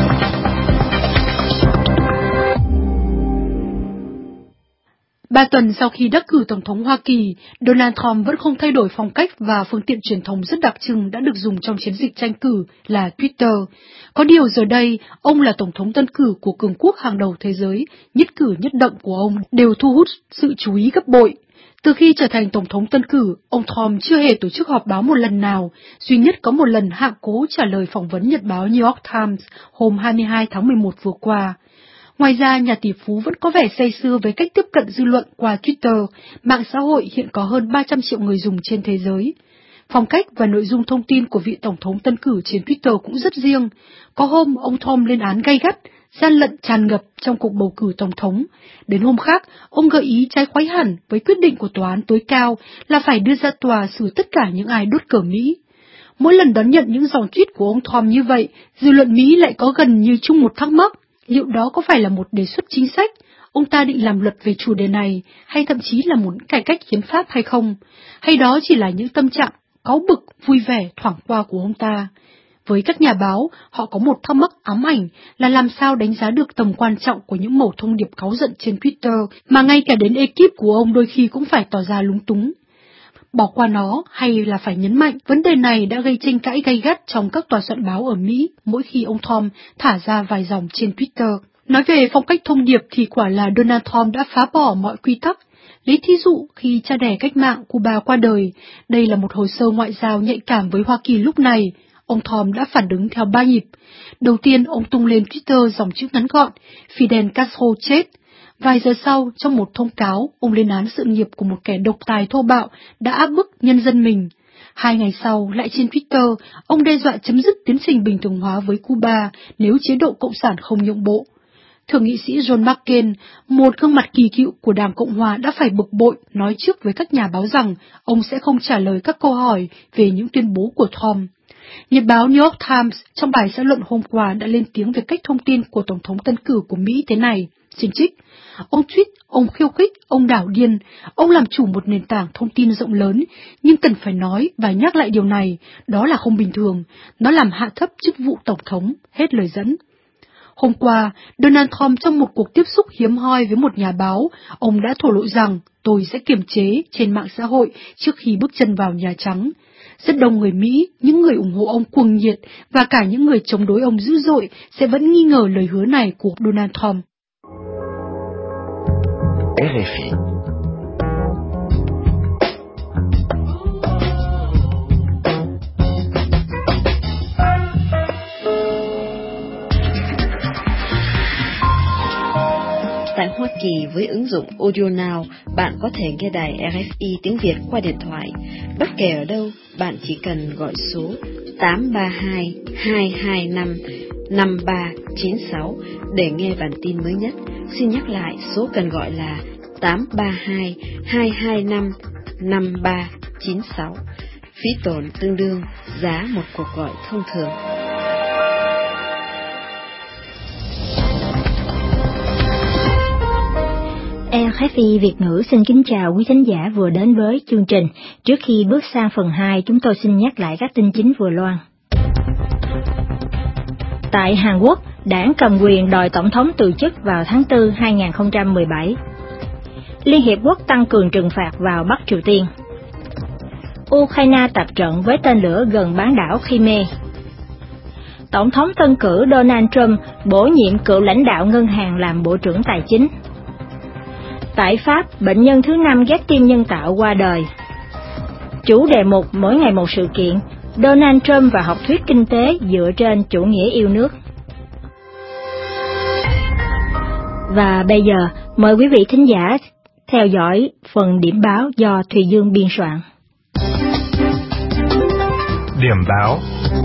Ba tuần sau khi đắc cử Tổng thống Hoa Kỳ, Donald Trump vẫn không thay đổi phong cách và phương tiện truyền thông rất đặc trưng đã được dùng trong chiến dịch tranh cử là Twitter. Có điều giờ đây, ông là Tổng thống tân cử của cường quốc hàng đầu thế giới, nhất cử nhất động của ông đều thu hút sự chú ý gấp bội. Từ khi trở thành Tổng thống tân cử, ông Trump chưa hề tổ chức họp báo một lần nào, duy nhất có một lần hạ cố trả lời phỏng vấn nhật báo New York Times hôm hai mươi hai tháng mười một vừa qua. Ngoài ra, nhà tỷ phú vẫn có vẻ say sưa với cách tiếp cận dư luận qua Twitter, mạng xã hội hiện có hơn ba trăm triệu người dùng trên thế giới. Phong cách và nội dung thông tin của vị Tổng thống tân cử trên Twitter cũng rất riêng. Có hôm, ông Trump lên án gay gắt, gian lận tràn ngập trong cuộc bầu cử Tổng thống. Đến hôm khác, ông gợi ý trái khoái hẳn với quyết định của Tòa án tối cao là phải đưa ra tòa xử tất cả những ai đốt cờ Mỹ. Mỗi lần đón nhận những dòng tweet của ông Trump như vậy, dư luận Mỹ lại có gần như chung một thắc mắc. Liệu đó có phải là một đề xuất chính sách, ông ta định làm luật về chủ đề này, hay thậm chí là muốn cải cách hiến pháp hay không? Hay đó chỉ là những tâm trạng cáu bực, vui vẻ thoảng qua của ông ta? Với các nhà báo, họ có một thắc mắc ám ảnh là làm sao đánh giá được tầm quan trọng của những mẩu thông điệp cáu giận trên Twitter, mà ngay cả đến ekip của ông đôi khi cũng phải tỏ ra lúng túng. Bỏ qua nó hay là phải nhấn mạnh, vấn đề này đã gây tranh cãi gay gắt trong các tòa soạn báo ở Mỹ mỗi khi ông Trump thả ra vài dòng trên Twitter. Nói về phong cách thông điệp thì quả là Donald Trump đã phá bỏ mọi quy tắc. Lấy thí dụ khi cha đẻ cách mạng Cuba qua đời, đây là một hồ sơ ngoại giao nhạy cảm với Hoa Kỳ lúc này. Ông Trump đã phản ứng theo ba nhịp. Đầu tiên, ông tung lên Twitter dòng chữ ngắn gọn, Fidel Castro chết. Vài giờ sau, trong một thông cáo, ông lên án sự nghiệp của một kẻ độc tài thô bạo đã áp bức nhân dân mình. Hai ngày sau, lại trên Twitter, ông đe dọa chấm dứt tiến trình bình thường hóa với Cuba nếu chế độ Cộng sản không nhượng bộ. Thượng nghị sĩ John McCain, một gương mặt kỳ cựu của Đảng Cộng hòa đã phải bực bội nói trước với các nhà báo rằng ông sẽ không trả lời các câu hỏi về những tuyên bố của Trump. Nhật báo New York Times trong bài xã luận hôm qua đã lên tiếng về cách thông tin của Tổng thống tân cử của Mỹ thế này, xin trích: Ông tweet, ông khiêu khích, ông đảo điên, ông làm chủ một nền tảng thông tin rộng lớn, nhưng cần phải nói và nhắc lại điều này, đó là không bình thường, nó làm hạ thấp chức vụ Tổng thống, hết lời dẫn. Hôm qua, Donald Trump trong một cuộc tiếp xúc hiếm hoi với một nhà báo, ông đã thổ lộ rằng tôi sẽ kiềm chế trên mạng xã hội trước khi bước chân vào Nhà Trắng. Rất đông người Mỹ, những người ủng hộ ông cuồng nhiệt và cả những người chống đối ông dữ dội sẽ vẫn nghi ngờ lời hứa này của Donald Trump. R F I Tại Hoa Kỳ, với ứng dụng Audio Now, bạn có thể nghe đài R F I tiếng Việt qua điện thoại. Bất kể ở đâu, bạn chỉ cần gọi số tám ba hai, hai hai năm, năm ba chín sáu để nghe bản tin mới nhất. Xin nhắc lại, số cần gọi là tám ba hai, hai hai năm, năm ba chín sáu. Phí tổn tương đương giá một cuộc gọi thông thường. R F I Việt ngữ xin kính chào quý thính giả vừa đến với chương trình. Trước khi bước sang phần hai, chúng tôi xin nhắc lại các tin chính vừa loan. Tại Hàn Quốc, đảng cầm quyền đòi tổng thống từ chức vào tháng tư hai nghìn không trăm mười bảy. Liên Hiệp Quốc tăng cường trừng phạt vào Bắc Triều Tiên. Ukraine tập trận với tên lửa gần bán đảo Crimea. Tổng thống tân cử Donald Trump bổ nhiệm cựu lãnh đạo ngân hàng làm Bộ trưởng Tài chính. Tại Pháp, bệnh nhân thứ năm ghép tim nhân tạo qua đời. Chủ đề mục mỗi ngày một sự kiện, Donald Trump và học thuyết kinh tế dựa trên chủ nghĩa yêu nước. Và bây giờ, mời quý vị thính giả theo dõi phần điểm báo do Thùy Dương biên soạn. điểm báo.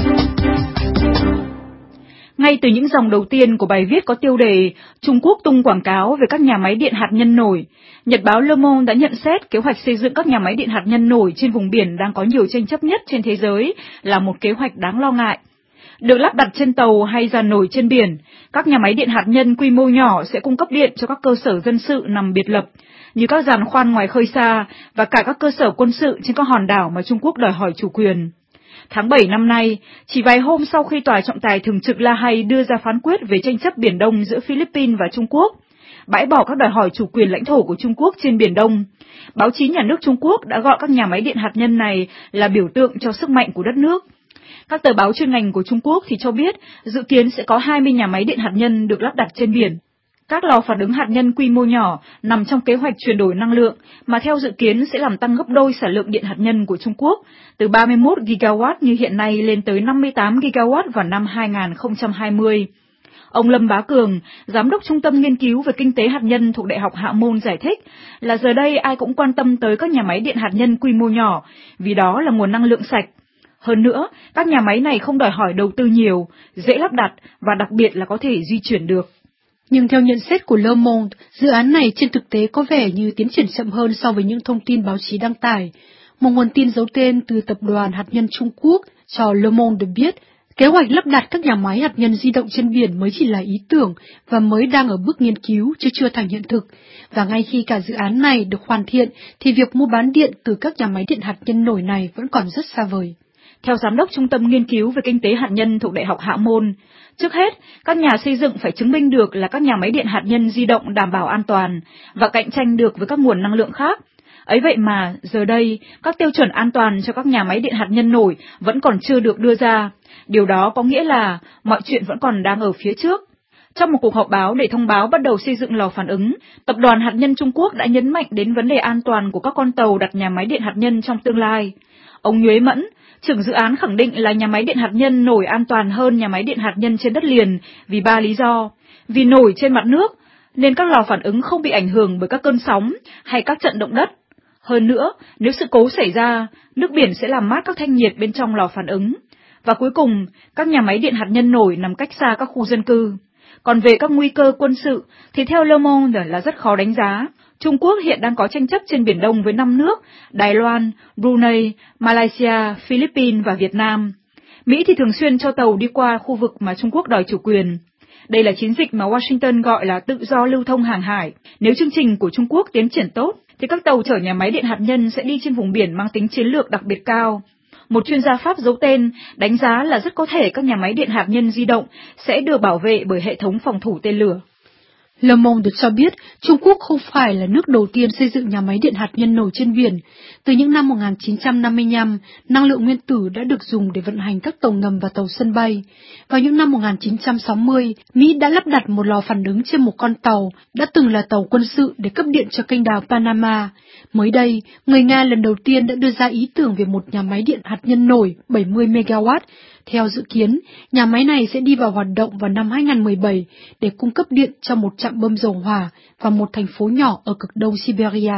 Ngay từ những dòng đầu tiên của bài viết có tiêu đề Trung Quốc tung quảng cáo về các nhà máy điện hạt nhân nổi, Nhật báo Le Monde đã nhận xét kế hoạch xây dựng các nhà máy điện hạt nhân nổi trên vùng biển đang có nhiều tranh chấp nhất trên thế giới là một kế hoạch đáng lo ngại. Được lắp đặt trên tàu hay giàn nổi trên biển, các nhà máy điện hạt nhân quy mô nhỏ sẽ cung cấp điện cho các cơ sở dân sự nằm biệt lập, như các giàn khoan ngoài khơi xa và cả các cơ sở quân sự trên các hòn đảo mà Trung Quốc đòi hỏi chủ quyền. Tháng bảy năm nay, chỉ vài hôm sau khi Tòa trọng tài thường trực La Hay đưa ra phán quyết về tranh chấp Biển Đông giữa Philippines và Trung Quốc, bãi bỏ các đòi hỏi chủ quyền lãnh thổ của Trung Quốc trên Biển Đông, báo chí nhà nước Trung Quốc đã gọi các nhà máy điện hạt nhân này là biểu tượng cho sức mạnh của đất nước. Các tờ báo chuyên ngành của Trung Quốc thì cho biết dự kiến sẽ có hai mươi nhà máy điện hạt nhân được lắp đặt trên biển. Các lò phản ứng hạt nhân quy mô nhỏ nằm trong kế hoạch chuyển đổi năng lượng mà theo dự kiến sẽ làm tăng gấp đôi sản lượng điện hạt nhân của Trung Quốc, từ ba mươi mốt gigawatt như hiện nay lên tới năm mươi tám gigawatt vào năm hai nghìn không trăm hai mươi. Ông Lâm Bá Cường, Giám đốc Trung tâm Nghiên cứu về Kinh tế Hạt nhân thuộc Đại học Hạ Môn giải thích là giờ đây ai cũng quan tâm tới các nhà máy điện hạt nhân quy mô nhỏ, vì đó là nguồn năng lượng sạch. Hơn nữa, các nhà máy này không đòi hỏi đầu tư nhiều, dễ lắp đặt và đặc biệt là có thể di chuyển được. Nhưng theo nhận xét của Le Monde, dự án này trên thực tế có vẻ như tiến triển chậm hơn so với những thông tin báo chí đăng tải. Một nguồn tin giấu tên từ Tập đoàn Hạt nhân Trung Quốc cho Le Monde được biết, kế hoạch lắp đặt các nhà máy hạt nhân di động trên biển mới chỉ là ý tưởng và mới đang ở bước nghiên cứu chứ chưa thành hiện thực. Và ngay khi cả dự án này được hoàn thiện thì việc mua bán điện từ các nhà máy điện hạt nhân nổi này vẫn còn rất xa vời. Theo Giám đốc Trung tâm Nghiên cứu về Kinh tế Hạt nhân thuộc Đại học Hạ Môn, trước hết, các nhà xây dựng phải chứng minh được là các nhà máy điện hạt nhân di động đảm bảo an toàn và cạnh tranh được với các nguồn năng lượng khác. Ấy vậy mà, giờ đây, các tiêu chuẩn an toàn cho các nhà máy điện hạt nhân nổi vẫn còn chưa được đưa ra. Điều đó có nghĩa là mọi chuyện vẫn còn đang ở phía trước. Trong một cuộc họp báo để thông báo bắt đầu xây dựng lò phản ứng, Tập đoàn Hạt nhân Trung Quốc đã nhấn mạnh đến vấn đề an toàn của các con tàu đặt nhà máy điện hạt nhân trong tương lai. Ông Nhuế Mẫn, trưởng dự án khẳng định là nhà máy điện hạt nhân nổi an toàn hơn nhà máy điện hạt nhân trên đất liền vì ba lý do. Vì nổi trên mặt nước, nên các lò phản ứng không bị ảnh hưởng bởi các cơn sóng hay các trận động đất. Hơn nữa, nếu sự cố xảy ra, nước biển sẽ làm mát các thanh nhiệt bên trong lò phản ứng. Và cuối cùng, các nhà máy điện hạt nhân nổi nằm cách xa các khu dân cư. Còn về các nguy cơ quân sự thì theo Le Monde là rất khó đánh giá. Trung Quốc hiện đang có tranh chấp trên Biển Đông với năm nước, Đài Loan, Brunei, Malaysia, Philippines và Việt Nam. Mỹ thì thường xuyên cho tàu đi qua khu vực mà Trung Quốc đòi chủ quyền. Đây là chiến dịch mà Washington gọi là tự do lưu thông hàng hải. Nếu chương trình của Trung Quốc tiến triển tốt, thì các tàu chở nhà máy điện hạt nhân sẽ đi trên vùng biển mang tính chiến lược đặc biệt cao. Một chuyên gia Pháp giấu tên đánh giá là rất có thể các nhà máy điện hạt nhân di động sẽ được bảo vệ bởi hệ thống phòng thủ tên lửa. Le Monde cho biết Trung Quốc không phải là nước đầu tiên xây dựng nhà máy điện hạt nhân nổi trên biển. Từ những năm một nghìn chín trăm năm mươi lăm, năng lượng nguyên tử đã được dùng để vận hành các tàu ngầm và tàu sân bay. Vào những năm một nghìn chín trăm sáu mươi, Mỹ đã lắp đặt một lò phản ứng trên một con tàu đã từng là tàu quân sự để cấp điện cho kênh đào Panama. Mới đây, người Nga lần đầu tiên đã đưa ra ý tưởng về một nhà máy điện hạt nhân nổi bảy mươi mê-ga-oát. Theo dự kiến, nhà máy này sẽ đi vào hoạt động vào năm hai nghìn không trăm mười bảy để cung cấp điện cho một trạm bơm dầu hỏa và một thành phố nhỏ ở cực đông Siberia.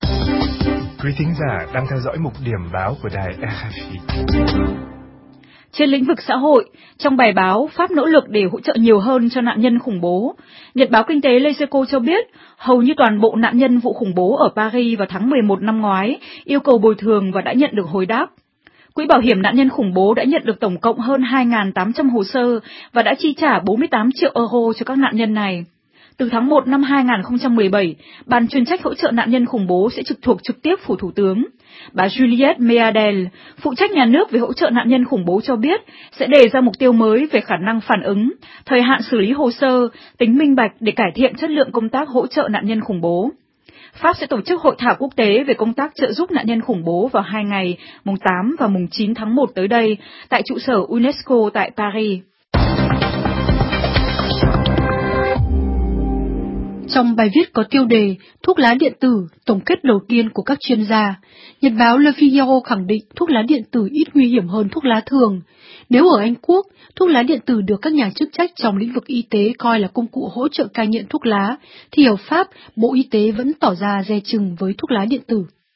Quý thính giả đang theo dõi mục điểm báo của đài rờ ép i. Trên lĩnh vực xã hội, trong bài báo Pháp nỗ lực để hỗ trợ nhiều hơn cho nạn nhân khủng bố, Nhật báo Kinh tế Les Echos cho biết hầu như toàn bộ nạn nhân vụ khủng bố ở Paris vào tháng mười một năm ngoái yêu cầu bồi thường và đã nhận được hồi đáp. Quỹ bảo hiểm nạn nhân khủng bố đã nhận được tổng cộng hơn hai nghìn tám trăm hồ sơ và đã chi trả bốn mươi tám triệu euro cho các nạn nhân này. Từ tháng một năm hai nghìn không trăm mười bảy, Ban chuyên trách hỗ trợ nạn nhân khủng bố sẽ trực thuộc trực tiếp phủ thủ tướng. Bà Juliette Meadel, phụ trách nhà nước về hỗ trợ nạn nhân khủng bố cho biết sẽ đề ra mục tiêu mới về khả năng phản ứng, thời hạn xử lý hồ sơ, tính minh bạch để cải thiện chất lượng công tác hỗ trợ nạn nhân khủng bố. Pháp sẽ tổ chức hội thảo quốc tế về công tác trợ giúp nạn nhân khủng bố vào hai ngày, mùng tám và mùng chín tháng một tới đây, tại trụ sở UNESCO tại Paris. Trong bài viết có tiêu đề Thuốc lá điện tử, tổng kết đầu tiên của các chuyên gia, Nhật báo Le Figaro khẳng định thuốc lá điện tử ít nguy hiểm hơn thuốc lá thường. Nếu ở Anh Quốc, thuốc lá điện tử được các nhà chức trách trong lĩnh vực y tế coi là công cụ hỗ trợ cai nghiện thuốc lá, thì ở Pháp, Bộ Y tế vẫn tỏ ra dè chừng với thuốc lá điện tử.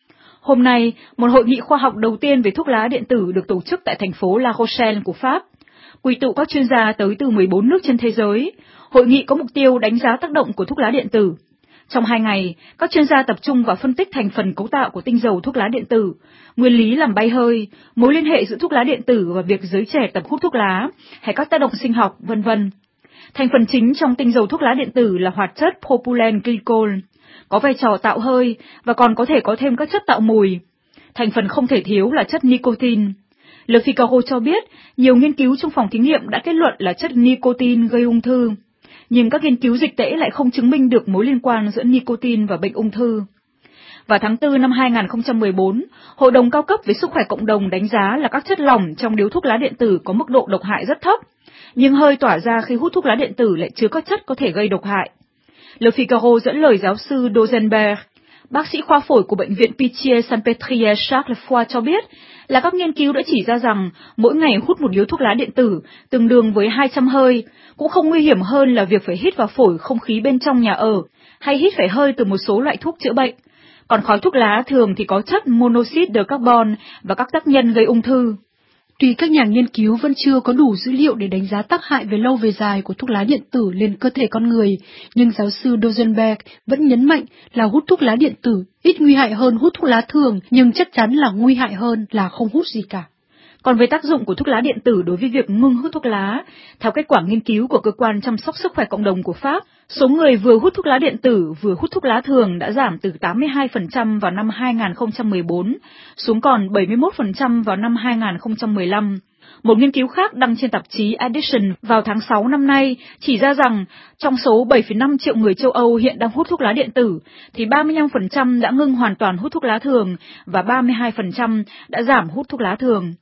Hôm nay, một hội nghị khoa học đầu tiên về thuốc lá điện tử được tổ chức tại thành phố La Rochelle của Pháp. Quy tụ các chuyên gia tới từ mười bốn nước trên thế giới. Hội nghị có mục tiêu đánh giá tác động của thuốc lá điện tử. Trong hai ngày, các chuyên gia tập trung vào phân tích thành phần cấu tạo của tinh dầu thuốc lá điện tử, nguyên lý làm bay hơi, mối liên hệ giữa thuốc lá điện tử và việc giới trẻ tập hút thuốc lá, hay các tác động sinh học, vân vân. Thành phần chính trong tinh dầu thuốc lá điện tử là hoạt chất propylene glycol, có vai trò tạo hơi và còn có thể có thêm các chất tạo mùi. Thành phần không thể thiếu là chất nicotine. Le Figaro cho biết, nhiều nghiên cứu trong phòng thí nghiệm đã kết luận là chất nicotine gây ung thư, nhưng các nghiên cứu dịch tễ lại không chứng minh được mối liên quan giữa nicotine và bệnh ung thư. Vào tháng tư năm hai nghìn không trăm mười bốn, Hội đồng cao cấp về sức khỏe cộng đồng đánh giá là các chất lỏng trong điếu thuốc lá điện tử có mức độ độc hại rất thấp, nhưng hơi tỏa ra khi hút thuốc lá điện tử lại chứa các chất có thể gây độc hại. Le Figaro dẫn lời giáo sư Dozenberg, bác sĩ khoa phổi của bệnh viện Pitié-Salpêtrière Charles Foix cho biết là các nghiên cứu đã chỉ ra rằng mỗi ngày hút một điếu thuốc lá điện tử tương đương với hai trăm hơi, cũng không nguy hiểm hơn là việc phải hít vào phổi không khí bên trong nhà ở, hay hít phải hơi từ một số loại thuốc chữa bệnh. Còn khói thuốc lá thường thì có chất monoxide de carbon và các tác nhân gây ung thư. Tuy các nhà nghiên cứu vẫn chưa có đủ dữ liệu để đánh giá tác hại về lâu về dài của thuốc lá điện tử lên cơ thể con người, nhưng giáo sư Dozenberg vẫn nhấn mạnh là hút thuốc lá điện tử ít nguy hại hơn hút thuốc lá thường, nhưng chắc chắn là nguy hại hơn là không hút gì cả. Còn về tác dụng của thuốc lá điện tử đối với việc ngưng hút thuốc lá, theo kết quả nghiên cứu của Cơ quan Chăm sóc Sức khỏe Cộng đồng của Pháp, số người vừa hút thuốc lá điện tử vừa hút thuốc lá thường đã giảm từ tám mươi hai phần trăm vào năm hai nghìn không trăm mười bốn xuống còn bảy mươi mốt phần trăm vào năm hai nghìn không trăm mười lăm. Một nghiên cứu khác đăng trên tạp chí Addiction vào tháng sáu năm nay chỉ ra rằng trong số bảy phẩy năm triệu người châu Âu hiện đang hút thuốc lá điện tử, thì ba mươi lăm phần trăm đã ngưng hoàn toàn hút thuốc lá thường và ba mươi hai phần trăm đã giảm hút thuốc lá thường.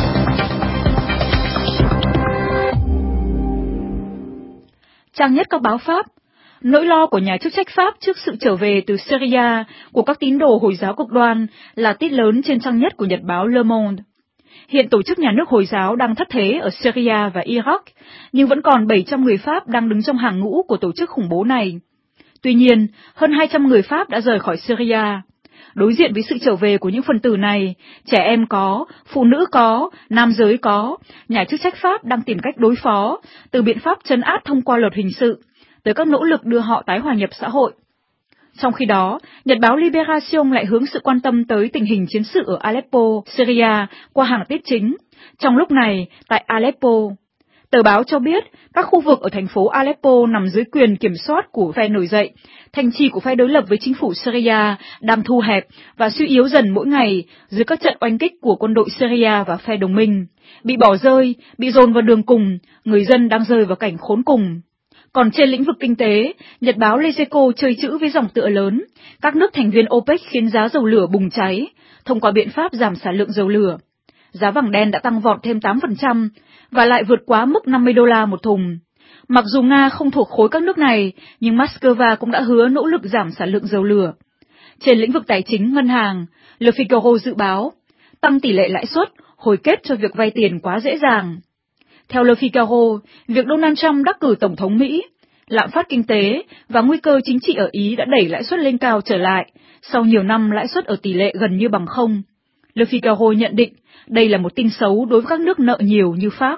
Trang nhất các báo Pháp, nỗi lo của nhà chức trách Pháp trước sự trở về từ Syria của các tín đồ Hồi giáo cực đoan là tít lớn trên trang nhất của nhật báo Le Monde. Hiện tổ chức nhà nước Hồi giáo đang thất thế ở Syria và Iraq, nhưng vẫn còn bảy trăm người Pháp đang đứng trong hàng ngũ của tổ chức khủng bố này. Tuy nhiên, hơn hai trăm người Pháp đã rời khỏi Syria. Đối diện với sự trở về của những phần tử này, trẻ em có, phụ nữ có, nam giới có, nhà chức trách Pháp đang tìm cách đối phó, từ biện pháp trấn áp thông qua luật hình sự, tới các nỗ lực đưa họ tái hòa nhập xã hội. Trong khi đó, nhật báo Libération lại hướng sự quan tâm tới tình hình chiến sự ở Aleppo, Syria qua hàng tiết chính. Trong lúc này, tại Aleppo, tờ báo cho biết các khu vực ở thành phố Aleppo nằm dưới quyền kiểm soát của phe nổi dậy, thành trì của phe đối lập với chính phủ Syria đang thu hẹp và suy yếu dần mỗi ngày dưới các trận oanh kích của quân đội Syria và phe đồng minh. Bị bỏ rơi, bị dồn vào đường cùng, người dân đang rơi vào cảnh khốn cùng. Còn trên lĩnh vực kinh tế, nhật báo Les Echos chơi chữ với dòng tựa lớn, các nước thành viên OPEC khiến giá dầu lửa bùng cháy, thông qua biện pháp giảm sản lượng dầu lửa. Giá vàng đen đã tăng vọt thêm tám phần trăm, và lại vượt quá mức năm mươi đô la một thùng. Mặc dù Nga không thuộc khối các nước này, nhưng Moscow cũng đã hứa nỗ lực giảm sản lượng dầu lửa. Trên lĩnh vực tài chính, ngân hàng, Le Figaro dự báo, tăng tỷ lệ lãi suất, hồi kết cho việc vay tiền quá dễ dàng. Theo Le Figaro, việc Donald Trump đắc cử Tổng thống Mỹ, lạm phát kinh tế và nguy cơ chính trị ở Ý đã đẩy lãi suất lên cao trở lại, sau nhiều năm lãi suất ở tỷ lệ gần như bằng không. Le Figaro nhận định đây là một tin xấu đối với các nước nợ nhiều như Pháp.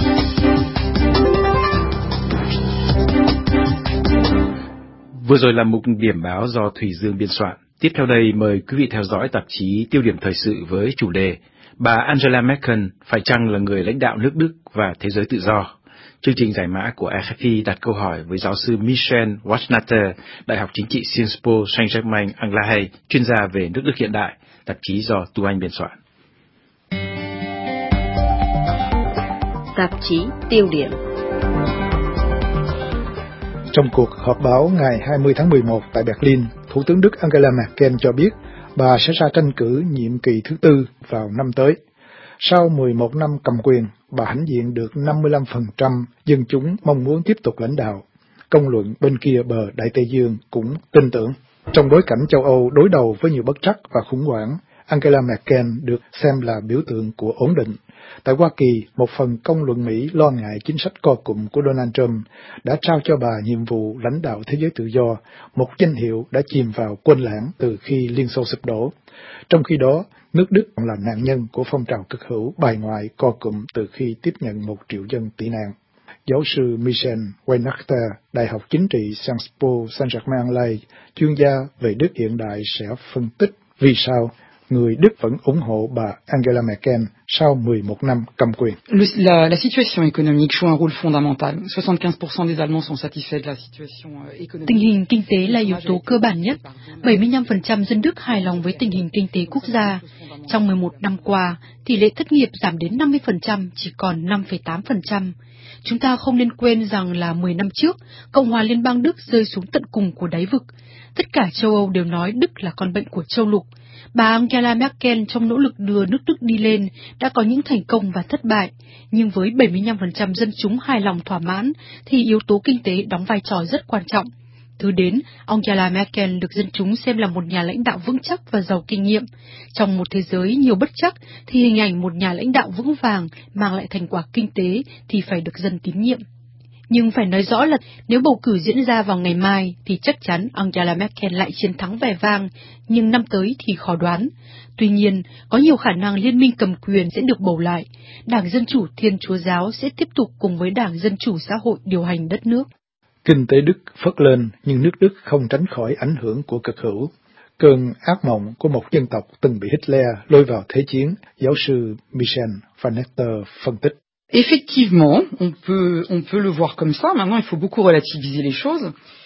Vừa rồi là mục điểm báo do Thủy Dương biên soạn. Tiếp theo đây mời quý vị theo dõi tạp chí Tiêu điểm thời sự với chủ đề Bà Angela Merkel phải chăng là người lãnh đạo nước Đức và thế giới tự do? Chương trình giải mã của R F I đặt câu hỏi với giáo sư Michel Wachnatter, Đại học Chính trị Sciences Po Saint-Germain Anglahay, chuyên gia về nước Đức hiện đại, tạp chí do Tu Anh biên soạn. Tạp chí Tiêu điểm. Trong cuộc họp báo ngày hai mươi tháng mười một tại Berlin, Thủ tướng Đức Angela Merkel cho biết bà sẽ ra tranh cử nhiệm kỳ thứ tư vào năm tới. Sau mười một năm cầm quyền, bà hãnh diện được năm mươi lăm phần trăm dân chúng mong muốn tiếp tục lãnh đạo. Công luận bên kia bờ Đại Tây Dương cũng tin tưởng. Trong bối cảnh châu Âu đối đầu với nhiều bất trắc và khủng hoảng, Angela Merkel được xem là biểu tượng của ổn định. Tại Hoa Kỳ, một phần công luận Mỹ lo ngại chính sách co cụm của Donald Trump đã trao cho bà nhiệm vụ lãnh đạo thế giới tự do, một danh hiệu đã chìm vào quên lãng từ khi Liên Xô sụp đổ. Trong khi đó, nước Đức còn là nạn nhân của phong trào cực hữu bài ngoại co cụm từ khi tiếp nhận một triệu dân tị nạn. Giáo sư Michel Weihnachter, Đại học Chính trị Sciences Po Saint-Germain-en-Laye, chuyên gia về Đức hiện đại sẽ phân tích vì sao người Đức vẫn ủng hộ bà Angela Merkel sau mười một năm cầm quyền. La, la situation économique joue un rôle fondamental. soixante-quinze pour cent des Allemands sont satisfaits de la situation économique. Tình hình kinh tế là yếu tố cơ bản nhất. bảy mươi lăm phần trăm dân Đức hài lòng với tình hình kinh tế quốc gia. Trong mười một năm qua, tỷ lệ thất nghiệp giảm đến năm mươi phần trăm, chỉ còn năm phẩy tám phần trăm. Chúng ta không nên quên rằng là mười năm trước, Cộng hòa Liên bang Đức rơi xuống tận cùng của đáy vực. Tất cả châu Âu đều nói Đức là con bệnh của châu lục. Bà Angela Merkel trong nỗ lực đưa nước Đức đi lên đã có những thành công và thất bại, nhưng với bảy mươi lăm phần trăm dân chúng hài lòng thỏa mãn thì yếu tố kinh tế đóng vai trò rất quan trọng. Thứ đến, Angela Merkel được dân chúng xem là một nhà lãnh đạo vững chắc và giàu kinh nghiệm. Trong một thế giới nhiều bất trắc thì hình ảnh một nhà lãnh đạo vững vàng mang lại thành quả kinh tế thì phải được dân tín nhiệm. Nhưng phải nói rõ là nếu bầu cử diễn ra vào ngày mai thì chắc chắn Angela Merkel lại chiến thắng vẻ vang, nhưng năm tới thì khó đoán. Tuy nhiên, có nhiều khả năng liên minh cầm quyền sẽ được bầu lại. Đảng Dân Chủ Thiên Chúa Giáo sẽ tiếp tục cùng với Đảng Dân Chủ Xã hội điều hành đất nước. Kinh tế Đức phất lên, nhưng nước Đức không tránh khỏi ảnh hưởng của cực hữu. Cơn ác mộng của một dân tộc từng bị Hitler lôi vào thế chiến, giáo sư Michel Weihnachter phân tích. Effectivement, on peut, on peut le voir comme ça. Maintenant, il faut beaucoup relativiser les choses.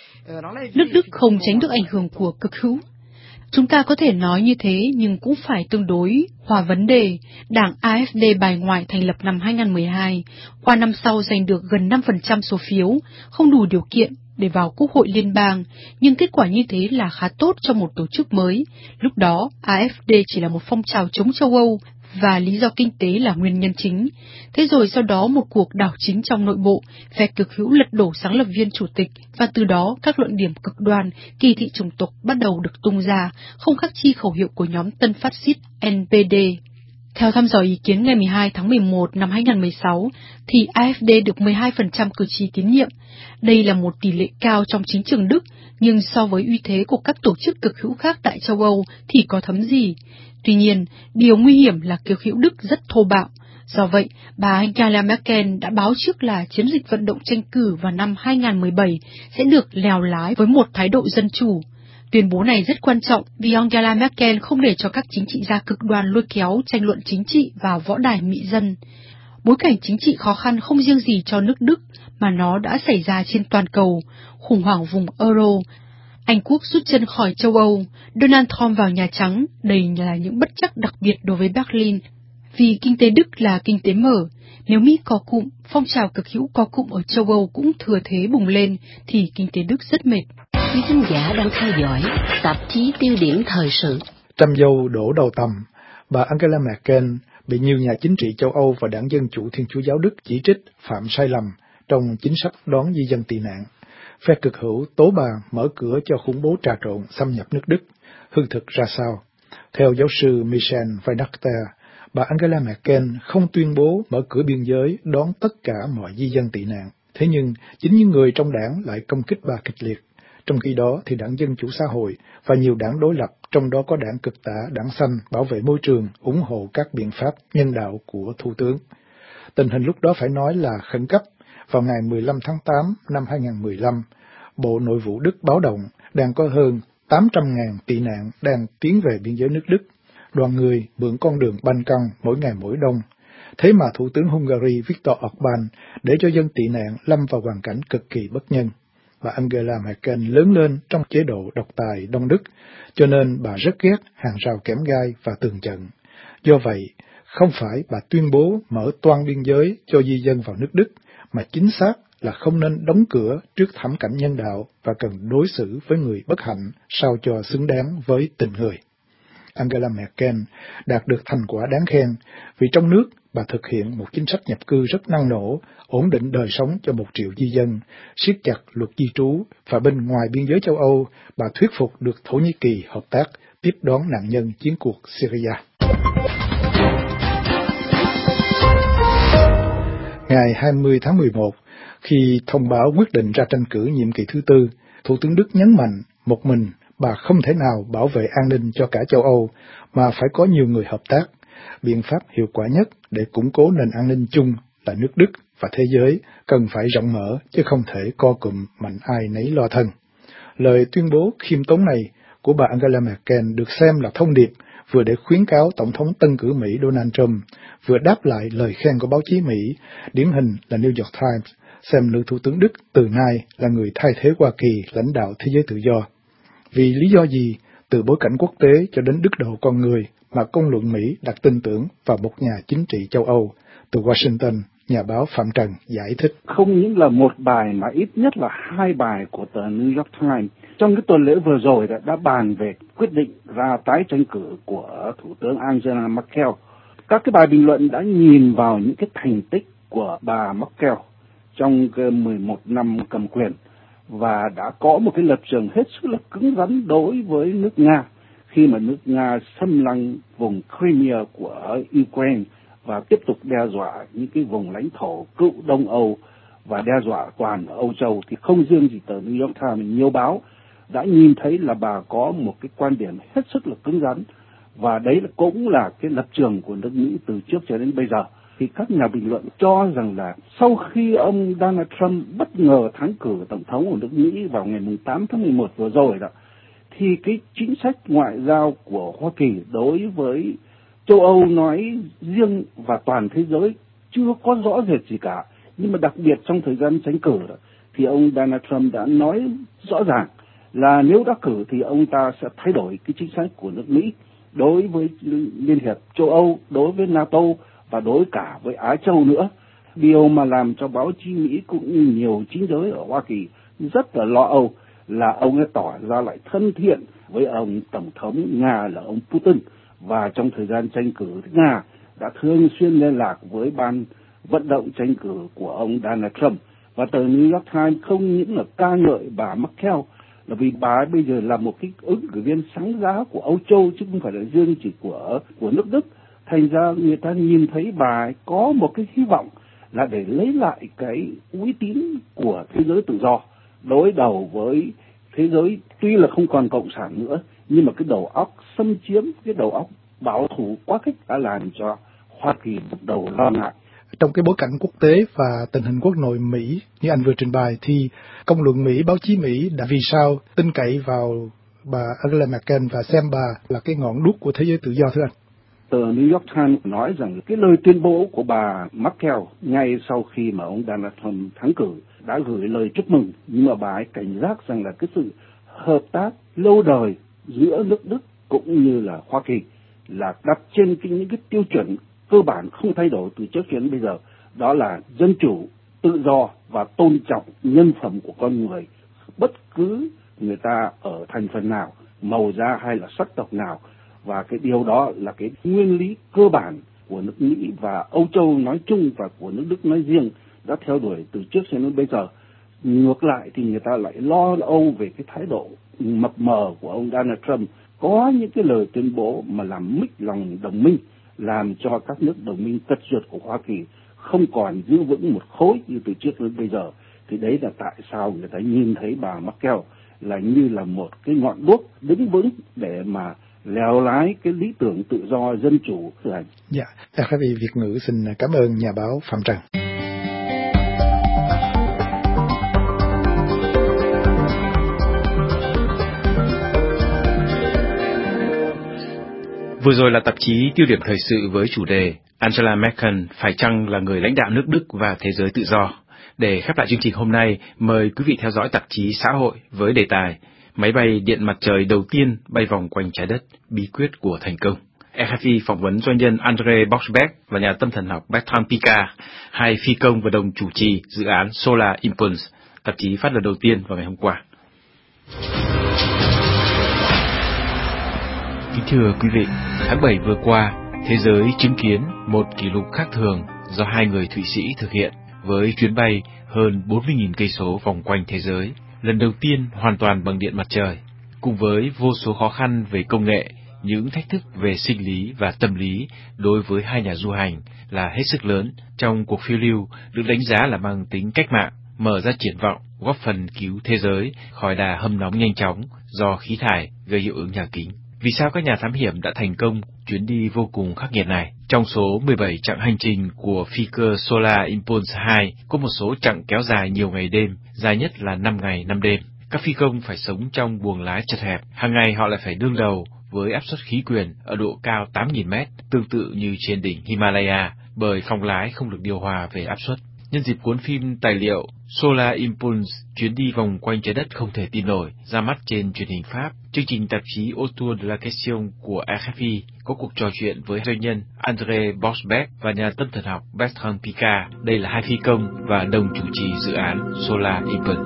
Nước Đức không tránh được ảnh hưởng của cực hữu. Chúng ta có thể nói như thế, nhưng cũng phải tương đối hòa vấn đề. Đảng a ép đê bài ngoại thành lập năm hai nghìn không trăm mười hai, qua năm sau giành được gần năm phần trăm số phiếu, không đủ điều kiện để vào Quốc hội Liên bang, nhưng kết quả như thế là khá tốt cho một tổ chức mới. Lúc đó, a ép đê chỉ là một phong trào chống châu Âu, và lý do kinh tế là nguyên nhân chính. Thế rồi sau đó một cuộc đảo chính trong nội bộ, phe cực hữu lật đổ sáng lập viên chủ tịch, và từ đó các luận điểm cực đoan, kỳ thị chủng tộc bắt đầu được tung ra, không khác chi khẩu hiệu của nhóm tân phát xít en pê đê. Theo thăm dò ý kiến ngày mười hai tháng mười một năm hai nghìn không trăm mười sáu, thì a ép đê được mười hai phần trăm cử tri tín nhiệm. Đây là một tỷ lệ cao trong chính trường Đức, nhưng so với uy thế của các tổ chức cực hữu khác tại châu Âu thì có thấm gì. Tuy nhiên, điều nguy hiểm là cực hữu Đức rất thô bạo. Do vậy, bà Angela Merkel đã báo trước là chiến dịch vận động tranh cử vào năm hai nghìn không trăm mười bảy sẽ được lèo lái với một thái độ dân chủ. Tuyên bố này rất quan trọng vì Angela Merkel không để cho các chính trị gia cực đoan lôi kéo tranh luận chính trị vào võ đài mị dân. Bối cảnh chính trị khó khăn không riêng gì cho nước Đức mà nó đã xảy ra trên toàn cầu, khủng hoảng vùng Euro, Anh Quốc rút chân khỏi châu Âu, Donald Trump vào Nhà Trắng, đây là những bất trắc đặc biệt đối với Berlin, vì kinh tế Đức là kinh tế mở. Nếu Mỹ co cụm, phong trào cực hữu co cụm ở châu Âu cũng thừa thế bùng lên, thì kinh tế Đức rất mệt. Quý khán giả đang theo dõi tạp chí Tiêu điểm thời sự. Trăm dâu đổ đầu tầm, bà Angela Merkel bị nhiều nhà chính trị châu Âu và Đảng Dân Chủ Thiên Chúa Giáo Đức chỉ trích phạm sai lầm trong chính sách đón di dân tị nạn. Phe cực hữu tố bà mở cửa cho khủng bố trà trộn xâm nhập nước Đức. Hư thực ra sao? Theo giáo sư Michel Weihnachter, bà Angela Merkel không tuyên bố mở cửa biên giới đón tất cả mọi di dân tị nạn. Thế nhưng, chính những người trong đảng lại công kích bà kịch liệt. Trong khi đó thì Đảng Dân Chủ Xã hội và nhiều đảng đối lập, trong đó có đảng cực tả, đảng xanh, bảo vệ môi trường, ủng hộ các biện pháp nhân đạo của Thủ tướng. Tình hình lúc đó phải nói là khẩn cấp. Vào ngày mười lăm tháng tám năm hai nghìn không trăm mười lăm, Bộ Nội vụ Đức báo động đang có hơn tám trăm nghìn tị nạn đang tiến về biên giới nước Đức. Đoàn người mượn con đường banh căng mỗi ngày mỗi đông. Thế mà Thủ tướng Hungary Viktor Orbán để cho dân tị nạn lâm vào hoàn cảnh cực kỳ bất nhân. Bà Angela Merkel lớn lên trong chế độ độc tài Đông Đức, cho nên bà rất ghét hàng rào kẽm gai và tường trận. Do vậy, không phải bà tuyên bố mở toang biên giới cho di dân vào nước Đức, mà chính xác là không nên đóng cửa trước thảm cảnh nhân đạo và cần đối xử với người bất hạnh sao cho xứng đáng với tình người. Angela Merkel đạt được thành quả đáng khen vì trong nước bà thực hiện một chính sách nhập cư rất năng nổ, ổn định đời sống cho một triệu di dân, siết chặt luật di trú, và bên ngoài biên giới châu Âu, bà thuyết phục được Thổ Nhĩ Kỳ hợp tác tiếp đón nạn nhân chiến cuộc Syria. Ngày hai mươi tháng mười một, khi thông báo quyết định ra tranh cử nhiệm kỳ thứ tư, Thủ tướng Đức nhấn mạnh một mình bà không thể nào bảo vệ an ninh cho cả châu Âu, mà phải có nhiều người hợp tác. Biện pháp hiệu quả nhất để củng cố nền an ninh chung là nước Đức và thế giới cần phải rộng mở, chứ không thể co cụm mạnh ai nấy lo thân. Lời tuyên bố khiêm tốn này của bà Angela Merkel được xem là thông điệp vừa để khuyến cáo Tổng thống tân cử Mỹ Donald Trump, vừa đáp lại lời khen của báo chí Mỹ, điển hình là New York Times, xem nữ Thủ tướng Đức từ nay là người thay thế Hoa Kỳ lãnh đạo thế giới tự do. Vì lý do gì, từ bối cảnh quốc tế cho đến đức độ con người, mà công luận Mỹ đặt tin tưởng vào một nhà chính trị châu Âu? Từ Washington, nhà báo Phạm Trần giải thích. Không những là một bài mà ít nhất là hai bài của tờ New York Times trong cái tuần lễ vừa rồi đã, đã bàn về quyết định ra tái tranh cử của Thủ tướng Angela Merkel. Các cái bài bình luận đã nhìn vào những cái thành tích của bà Merkel trong cái mười một năm cầm quyền và đã có một cái lập trường hết sức là cứng rắn đối với nước Nga khi mà nước Nga xâm lăng vùng Crimea của Ukraine và tiếp tục đe dọa những cái vùng lãnh thổ cựu Đông Âu và đe dọa toàn Âu Châu. Thì không riêng gì tờ New York Times, nhiều báo đã nhìn thấy là bà có một cái quan điểm hết sức là cứng rắn, và đấy cũng là cái lập trường của nước Mỹ từ trước cho đến bây giờ. Thì các nhà bình luận cho rằng là sau khi ông Donald Trump bất ngờ thắng cử tổng thống của nước Mỹ vào ngày tám tháng mười một vừa rồi đó, thì cái chính sách ngoại giao của Hoa Kỳ đối với châu Âu nói riêng và toàn thế giới chưa có rõ rệt gì cả. Nhưng mà đặc biệt trong thời gian tranh cử đó, thì ông Donald Trump đã nói rõ ràng là nếu đắc cử thì ông ta sẽ thay đổi cái chính sách của nước Mỹ đối với Liên hiệp châu Âu, đối với NATO và đối cả với Á Châu nữa. Điều mà làm cho báo chí Mỹ cũng như nhiều chính giới ở Hoa Kỳ rất là lo âu là ông ấy tỏ ra lại thân thiện với ông Tổng thống Nga là ông Putin, và trong thời gian tranh cử, Nga đã thường xuyên liên lạc với ban vận động tranh cử của ông Donald Trump. Và tờ New York Times không những là ca ngợi bà Merkel là vì bà ấy bây giờ là một cái ứng cử viên sáng giá của Âu Châu chứ không phải là riêng chỉ của của nước Đức. Thành ra người ta nhìn thấy bà ấy có một cái hy vọng là để lấy lại cái uy tín của thế giới tự do, đối đầu với thế giới tuy là không còn cộng sản nữa, nhưng mà cái đầu óc xâm chiếm, cái đầu óc bảo thủ quá khích đã làm cho Hoa Kỳ bắt đầu lo ngại. Trong cái bối cảnh quốc tế và tình hình quốc nội Mỹ như anh vừa trình bày, thì công luận Mỹ, báo chí Mỹ đã vì sao tin cậy vào bà Angela Merkel và xem bà là cái ngọn đuốc của thế giới tự do, thưa anh? Tờ New York Times nói rằng cái lời tuyên bố của bà Merkel ngay sau khi mà ông Donald Trump thắng cử đã gửi lời chúc mừng, nhưng mà bà ấy cảnh giác rằng là cái sự hợp tác lâu đời giữa nước Đức cũng như là Hoa Kỳ là đặt trên cái, những cái tiêu chuẩn cơ bản không thay đổi từ trước đến bây giờ, đó là dân chủ, tự do và tôn trọng nhân phẩm của con người, bất cứ người ta ở thành phần nào, màu da hay là sắc tộc nào. Và cái điều đó là cái nguyên lý cơ bản của nước Mỹ và Âu Châu nói chung và của nước Đức nói riêng đã theo đuổi từ trước cho đến bây giờ. Ngược lại thì người ta lại lo âu về cái thái độ mập mờ của ông Donald Trump, có những cái lời tuyên bố mà làm mích lòng đồng minh, làm cho các nước đồng minh tật ruột của Hoa Kỳ không còn giữ vững một khối như từ trước đến bây giờ. Thì đấy là tại sao người ta nhìn thấy bà Merkel là như là một cái ngọn đuốc đứng vững để mà lèo lái cái lý tưởng tự do dân chủ của anh. Dạ, các vị Việt ngữ xin cảm ơn nhà báo Phạm Trần. Vừa rồi là tạp chí Tiêu điểm thời sự với chủ đề Angela Merkel phải chăng là người lãnh đạo nước Đức và thế giới tự do. Để khép lại chương trình hôm nay, mời quý vị theo dõi tạp chí Xã hội với đề tài Máy bay điện mặt trời đầu tiên bay vòng quanh trái đất, bí quyết của thành công. rờ ép i phỏng vấn doanh nhân Andre Boschbeck và nhà tâm thần học Bertrand Piccard, hai phi công và đồng chủ trì dự án Solar Impulse. Tạp chí phát lần đầu tiên vào ngày hôm qua. Kính thưa quý vị, tháng bảy vừa qua, thế giới chứng kiến một kỷ lục khác thường do hai người Thụy Sĩ thực hiện với chuyến bay hơn bốn mươi nghìn cây số vòng quanh thế giới, lần đầu tiên hoàn toàn bằng điện mặt trời. Cùng với vô số khó khăn về công nghệ những thách thức về sinh lý và tâm lý đối với hai nhà du hành là hết sức lớn trong cuộc phiêu lưu được đánh giá là mang tính cách mạng, mở ra triển vọng, góp phần cứu thế giới khỏi đà hâm nóng nhanh chóng do khí thải gây hiệu ứng nhà kính. Vì sao các nhà thám hiểm đã thành công chuyến đi vô cùng khắc nghiệt này? Trong số mười bảy chặng hành trình của phi cơ Solar Impulse hai, có một số chặng kéo dài nhiều ngày đêm, dài nhất là năm ngày năm đêm. Các phi công phải sống trong buồng lái chật hẹp, hàng ngày họ lại phải đương đầu với áp suất khí quyển ở độ cao tám nghìn mét, tương tự như trên đỉnh Himalaya, bởi phòng lái không được điều hòa về áp suất. Nhân dịp cuốn phim tài liệu Solar Impulse, chuyến đi vòng quanh trái đất không thể tin nổi, ra mắt trên truyền hình Pháp, chương trình tạp chí Autour de la Question của R F I có cuộc trò chuyện với doanh nhân André Bosbeck và nhà tâm thần học Bertrand Piccard. Đây là hai phi công và đồng chủ trì dự án Solar Impulse.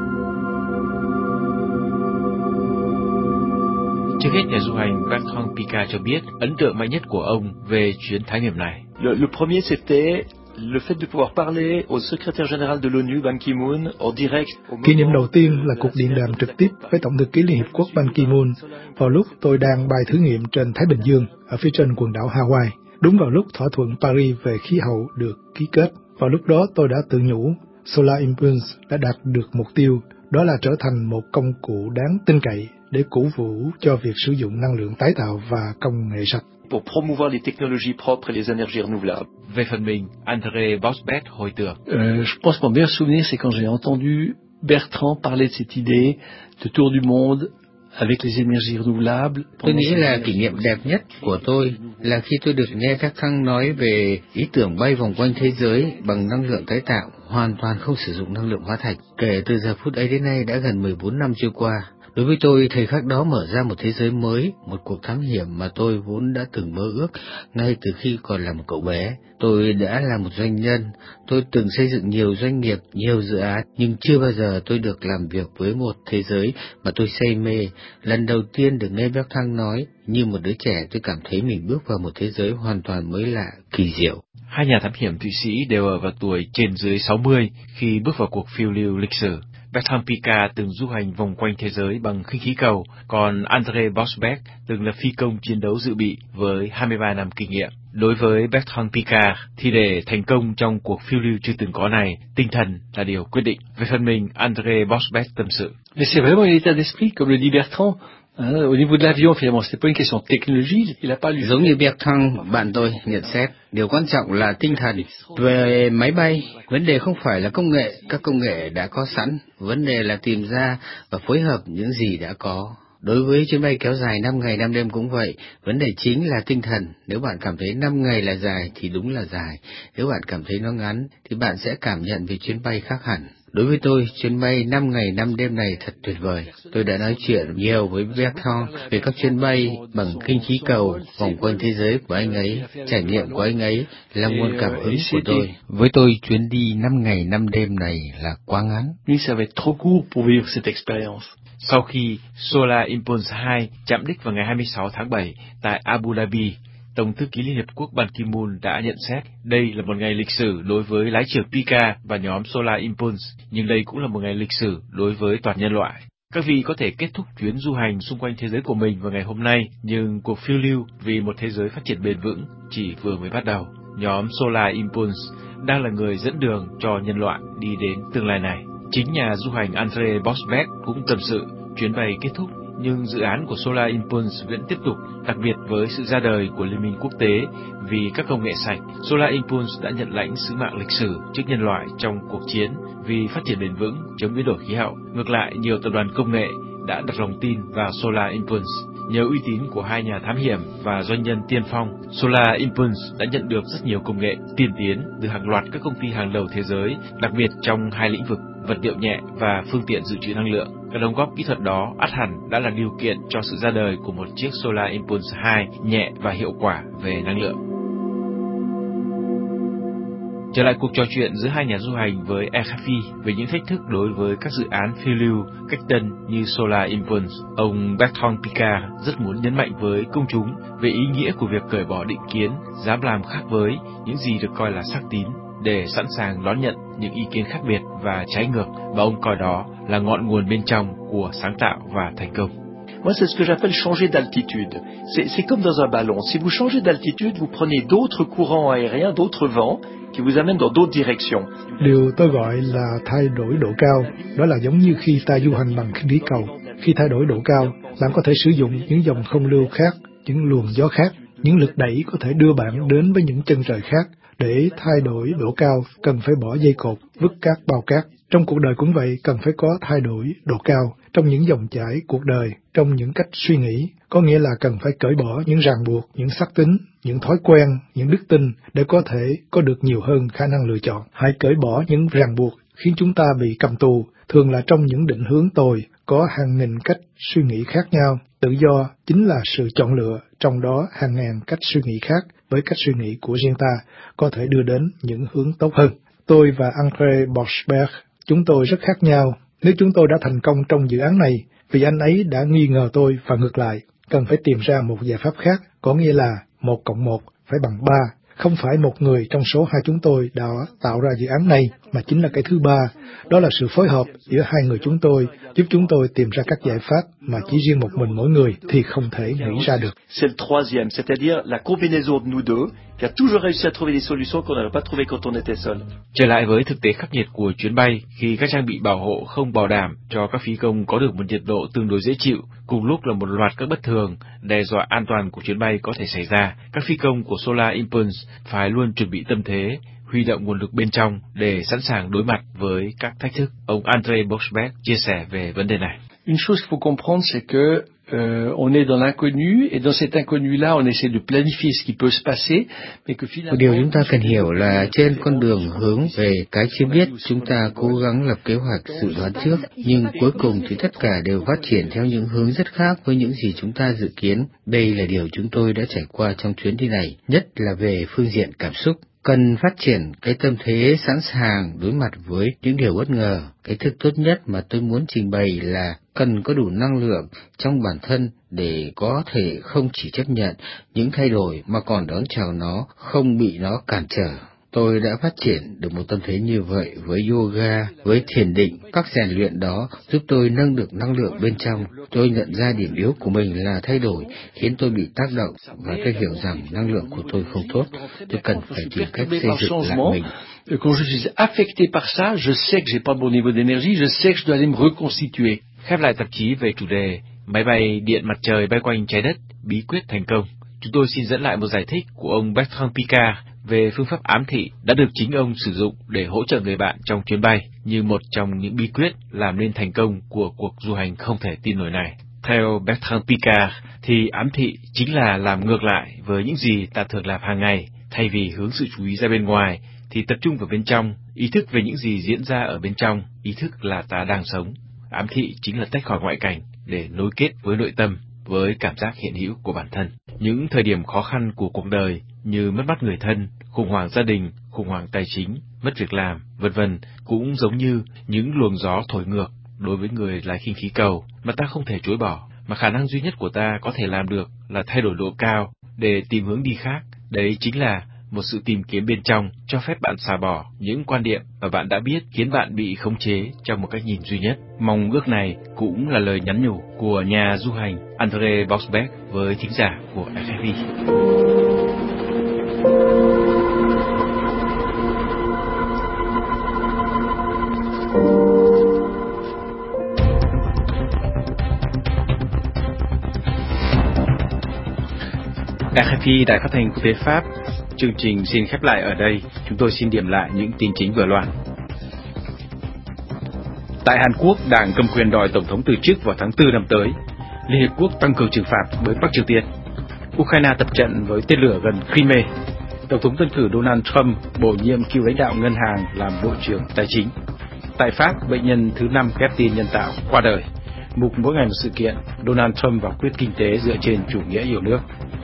Trước hết, nhà du hành Bertrand Piccard cho biết ấn tượng mạnh nhất của ông về chuyến thám hiểm này. Le, le premier c'était le fait de pouvoir parler au secrétaire général de l'ONU Ban Ki-moon en direct. Kỷ niệm đầu tiên là cuộc điện đàm trực tiếp với Tổng thư ký Liên Hiệp Quốc Ban Ki-moon vào lúc tôi đang bay thử nghiệm trên Thái Bình Dương ở phía trên quần đảo Hawaii, đúng vào lúc thỏa thuận Paris về khí hậu được ký kết. Vào lúc đó tôi đã tự nhủ Solar Impulse đã đạt được mục tiêu, đó là trở thành một công cụ đáng tin cậy để cổ vũ cho việc sử dụng năng lượng tái tạo và công nghệ sạch. Pour promouvoir les technologies propres et les énergies renouvelables. Về phần mình, André Bosbeck hồi tưởng. Euh, je pense mon meilleur souvenir c'est quand j'ai entendu Bertrand parler de cette idée de tour du monde avec les énergies renouvelables. Tôi nghĩ là kỷ niệm đẹp nhất của tôi là khi tôi được nghe Bertrand nói về ý tưởng bay vòng quanh thế giới bằng năng lượng tái tạo, hoàn toàn không sử dụng năng lượng hóa thạch. Kể từ giờ phút ấy đến nay đã gần mười bốn năm trôi qua. Đối với tôi, thời khắc đó mở ra một thế giới mới, một cuộc thám hiểm mà tôi vốn đã từng mơ ước ngay từ khi còn là một cậu bé. Tôi đã là một doanh nhân, tôi từng xây dựng nhiều doanh nghiệp, nhiều dự án, nhưng chưa bao giờ tôi được làm việc với một thế giới mà tôi say mê. Lần đầu tiên được nghe Bertrand nói, như một đứa trẻ tôi cảm thấy mình bước vào một thế giới hoàn toàn mới lạ, kỳ diệu. Hai nhà thám hiểm Thụy Sĩ đều ở vào tuổi trên dưới sáu mươi khi bước vào cuộc phiêu lưu lịch sử. Bertrand Piccard từng du hành vòng quanh thế giới bằng khinh khí cầu, còn André Bosbeck từng là phi công chiến đấu dự bị với hai mươi ba năm kinh nghiệm. Đối với Bertrand Piccard thì để thành công trong cuộc phiêu lưu chưa từng có này, tinh thần là điều quyết định. Về phần mình, André Bosbeck tâm sự. Mais c'est vraiment un état d'esprit, comme le dit Bertrand. À, au niveau de l'avion, finalement, c'est pas une question de technologie. Il a pas lu. Giống như Bertrand, bạn tôi nhận xét, điều quan trọng là tinh thần. Về máy bay, vấn đề không phải là công nghệ, các công nghệ đã có sẵn, vấn đề là tìm ra và phối hợp những gì đã có. Đối với chuyến bay kéo dài năm ngày năm đêm cũng vậy, vấn đề chính là tinh thần. Nếu bạn cảm thấy năm ngày là dài thì đúng là dài, nếu bạn cảm thấy nó ngắn thì bạn sẽ cảm nhận về chuyến bay khác hẳn. Đối với tôi, chuyến bay năm ngày năm đêm này thật tuyệt vời. Tôi đã nói chuyện nhiều với Bertrand về các chuyến bay bằng khinh khí cầu vòng quanh thế giới của anh ấy. Trải nghiệm của anh ấy là nguồn cảm hứng của tôi. Với tôi, chuyến đi năm ngày năm đêm này là quá ngắn. Oui, ça va être trop court pour vivre cette expérience. Sau khi Solar Impulse hai chạm đích vào ngày hai mươi sáu tháng bảy tại Abu Dhabi, Tổng thư ký Liên Hiệp Quốc Ban Ki-moon đã nhận xét đây là một ngày lịch sử đối với lái trưởng Piccard và nhóm Solar Impulse, nhưng đây cũng là một ngày lịch sử đối với toàn nhân loại. Các vị có thể kết thúc chuyến du hành xung quanh thế giới của mình vào ngày hôm nay, nhưng cuộc phiêu lưu vì một thế giới phát triển bền vững chỉ vừa mới bắt đầu. Nhóm Solar Impulse đang là người dẫn đường cho nhân loại đi đến tương lai này. Chính nhà du hành André Bosbeck cũng tâm sự chuyến bay kết thúc, nhưng dự án của Solar Impulse vẫn tiếp tục, đặc biệt với sự ra đời của Liên minh quốc tế vì các công nghệ sạch. Solar Impulse đã nhận lãnh sứ mạng lịch sử trước nhân loại trong cuộc chiến vì phát triển bền vững chống biến đổi khí hậu. Ngược lại, nhiều tập đoàn công nghệ đã đặt lòng tin vào Solar Impulse. Nhờ uy tín của hai nhà thám hiểm và doanh nhân tiên phong, Solar Impulse đã nhận được rất nhiều công nghệ tiên tiến từ hàng loạt các công ty hàng đầu thế giới, đặc biệt trong hai lĩnh vực vật liệu nhẹ và phương tiện dự trữ năng lượng. Các đóng góp kỹ thuật đó ắt hẳn đã là điều kiện cho sự ra đời của một chiếc Solar Impulse hai nhẹ và hiệu quả về năng lượng. Trở lại cuộc trò chuyện giữa hai nhà du hành với R F I về những thách thức đối với các dự án phiêu lưu cách tân như Solar Impulse, ông Bertrand Piccard rất muốn nhấn mạnh với công chúng về ý nghĩa của việc cởi bỏ định kiến, dám làm khác với những gì được coi là xác tín, để sẵn sàng đón nhận những ý kiến khác biệt và trái ngược, và ông coi đó là ngọn nguồn bên trong của sáng tạo và thành công. Moi, c'est ce que j'appelle changer d'altitude. C'est, c'est comme dans un ballon. Si vous changez d'altitude, vous prenez d'autres courants aériens, d'autres vents qui vous amènent dans d'autres directions. Điều tôi gọi là thay đổi độ cao, đó là giống như khi ta du hành bằng khinh khí cầu. Khi thay đổi độ cao, bạn có thể sử dụng những dòng không lưu khác, những luồng gió khác, những lực đẩy có thể đưa bạn đến với những chân trời khác. Để thay đổi độ cao, cần phải bỏ dây cột, vứt các bao cát. Trong cuộc đời cũng vậy, cần phải có thay đổi độ cao. Trong những dòng chảy cuộc đời, trong những cách suy nghĩ, có nghĩa là cần phải cởi bỏ những ràng buộc, những xác tính, những thói quen, những đức tin để có thể có được nhiều hơn khả năng lựa chọn. Hãy cởi bỏ những ràng buộc khiến chúng ta bị cầm tù, thường là trong những định hướng tồi, có hàng nghìn cách suy nghĩ khác nhau. Tự do chính là sự chọn lựa, trong đó hàng ngàn cách suy nghĩ khác với cách suy nghĩ của riêng ta có thể đưa đến những hướng tốt hơn. Tôi và André Borschberg, chúng tôi rất khác nhau. Nếu chúng tôi đã thành công trong dự án này, vì anh ấy đã nghi ngờ tôi và ngược lại, cần phải tìm ra một giải pháp khác, có nghĩa là một cộng một phải bằng ba. Không phải một người trong số hai chúng tôi đã tạo ra dự án này, mà chính là cái thứ ba. Đó là sự phối hợp giữa hai người chúng tôi, giúp chúng tôi tìm ra các giải pháp mà chỉ riêng một mình mỗi người thì không thể nghĩ ra được. C'est le troisième, c'est-à-dire la combinaison de nous deux, qui a toujours réussi à trouver des solutions qu'on n'avait pas trouvées quand on était seul. Trở lại với thực tế khắc nghiệt của chuyến bay, khi các trang bị bảo hộ không bảo đảm cho các phi công có được một nhiệt độ tương đối dễ chịu, cùng lúc là một loạt các bất thường đe dọa an toàn của chuyến bay có thể xảy ra, các phi công của Solar Impulse phải luôn chuẩn bị tâm thế, huy động nguồn lực bên trong để sẵn sàng đối mặt với các thách thức. Ông André Borschberg chia sẻ về vấn đề này. Une chose qu'il faut comprendre, c'est que Euh, on est dans l'inconnu, et dans cet inconnu-là, on essaie de planifier ce qui peut se passer, mais que finalement... Điều chúng ta cần hiểu là trên con đường hướng về cái chưa biết, chúng ta cố gắng lập kế hoạch dự đoán trước, nhưng cuối cùng thì tất cả đều phát triển theo những hướng rất khác với những gì chúng ta dự kiến. Đây là điều chúng tôi đã trải qua trong chuyến đi này, nhất là về phương diện cảm xúc. Cần phát triển cái tâm thế sẵn sàng đối mặt với những điều bất ngờ. Cái thức tốt nhất mà tôi muốn trình bày là cần có đủ năng lượng trong bản thân để có thể không chỉ chấp nhận những thay đổi mà còn đón chào nó, không bị nó cản trở. Tôi đã phát triển được một tâm thế như vậy với yoga, với thiền định. Các rèn luyện đó giúp tôi nâng được năng lượng bên trong. Tôi nhận ra điểm yếu của mình là thay đổi, khiến tôi bị tác động, và tôi hiểu rằng năng lượng của tôi không tốt. Tôi cần phải tìm cách xây dựng lại mình. Quand je suis affecté par ça, je sais que j'ai pas bon niveau d'énergie, je sais que je dois aller me reconstituer. Khép lại tạp chí về chủ đề máy bay điện mặt trời bay quanh trái đất, bí quyết thành công. Chúng tôi xin dẫn lại một giải thích của ông Bertrand Piccard về phương pháp ám thị đã được chính ông sử dụng để hỗ trợ người bạn trong chuyến bay như một trong những bí quyết làm nên thành công của cuộc du hành không thể tin nổi này. Theo Bertrand Piccard thì ám thị chính là làm ngược lại với những gì ta thường làm hàng ngày. Thay vì hướng sự chú ý ra bên ngoài thì tập trung vào bên trong, ý thức về những gì diễn ra ở bên trong, ý thức là ta đang sống. Ám thị chính là tách khỏi ngoại cảnh để nối kết với nội tâm, với cảm giác hiện hữu của bản thân. Những thời điểm khó khăn của cuộc đời như mất mát người thân, khủng hoảng gia đình, khủng hoảng tài chính, mất việc làm, vân vân cũng giống như những luồng gió thổi ngược đối với người lái khinh khí cầu mà ta không thể chối bỏ, mà khả năng duy nhất của ta có thể làm được là thay đổi độ cao để tìm hướng đi khác. Đấy chính là một sự tìm kiếm bên trong cho phép bạn xả bỏ những quan điểm mà bạn đã biết khiến bạn bị khống chế trong một cách nhìn duy nhất. Mong ước này cũng là lời nhắn nhủ của nhà du hành André Borschberg với thính giả của rờ ép i. rờ ép i Đài Phát thanh Quốc tế Pháp. Chương trình xin khép lại ở đây. Chúng tôi xin điểm lại những tin chính vừa loan. Tại Hàn Quốc, đảng cầm quyền đòi tổng thống từ chức vào tháng tư năm tới. Liên Hiệp Quốc tăng cường trừng phạt với Bắc Triều Tiên. Ukraine tập trận với tên lửa gần Crimea. Tổng thống tân cử Donald Trump bổ nhiệm cựu lãnh đạo ngân hàng làm bộ trưởng tài chính. Tại Pháp, bệnh nhân thứ năm ghép tim nhân tạo qua đời. Mục mỗi ngày một sự kiện, Donald Trump và quyết kinh tế dựa trên chủ nghĩa yêu nước.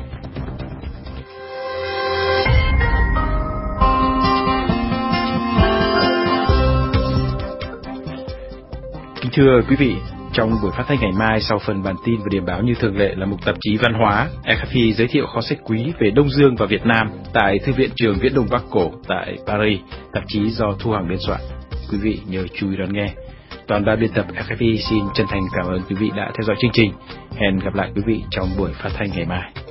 Thưa quý vị, trong buổi phát thanh ngày mai sau phần bản tin và điểm báo như thường lệ là mục tạp chí văn hóa, rờ ép i giới thiệu kho sách quý về Đông Dương và Việt Nam tại Thư viện Trường Viễn Đông Bắc Cổ tại Paris, tạp chí do Thu Hằng biên soạn. Quý vị nhớ chú ý đón nghe. toàn ban biên tập rờ ép i xin chân thành cảm ơn quý vị đã theo dõi chương trình. Hẹn gặp lại quý vị trong buổi phát thanh ngày mai.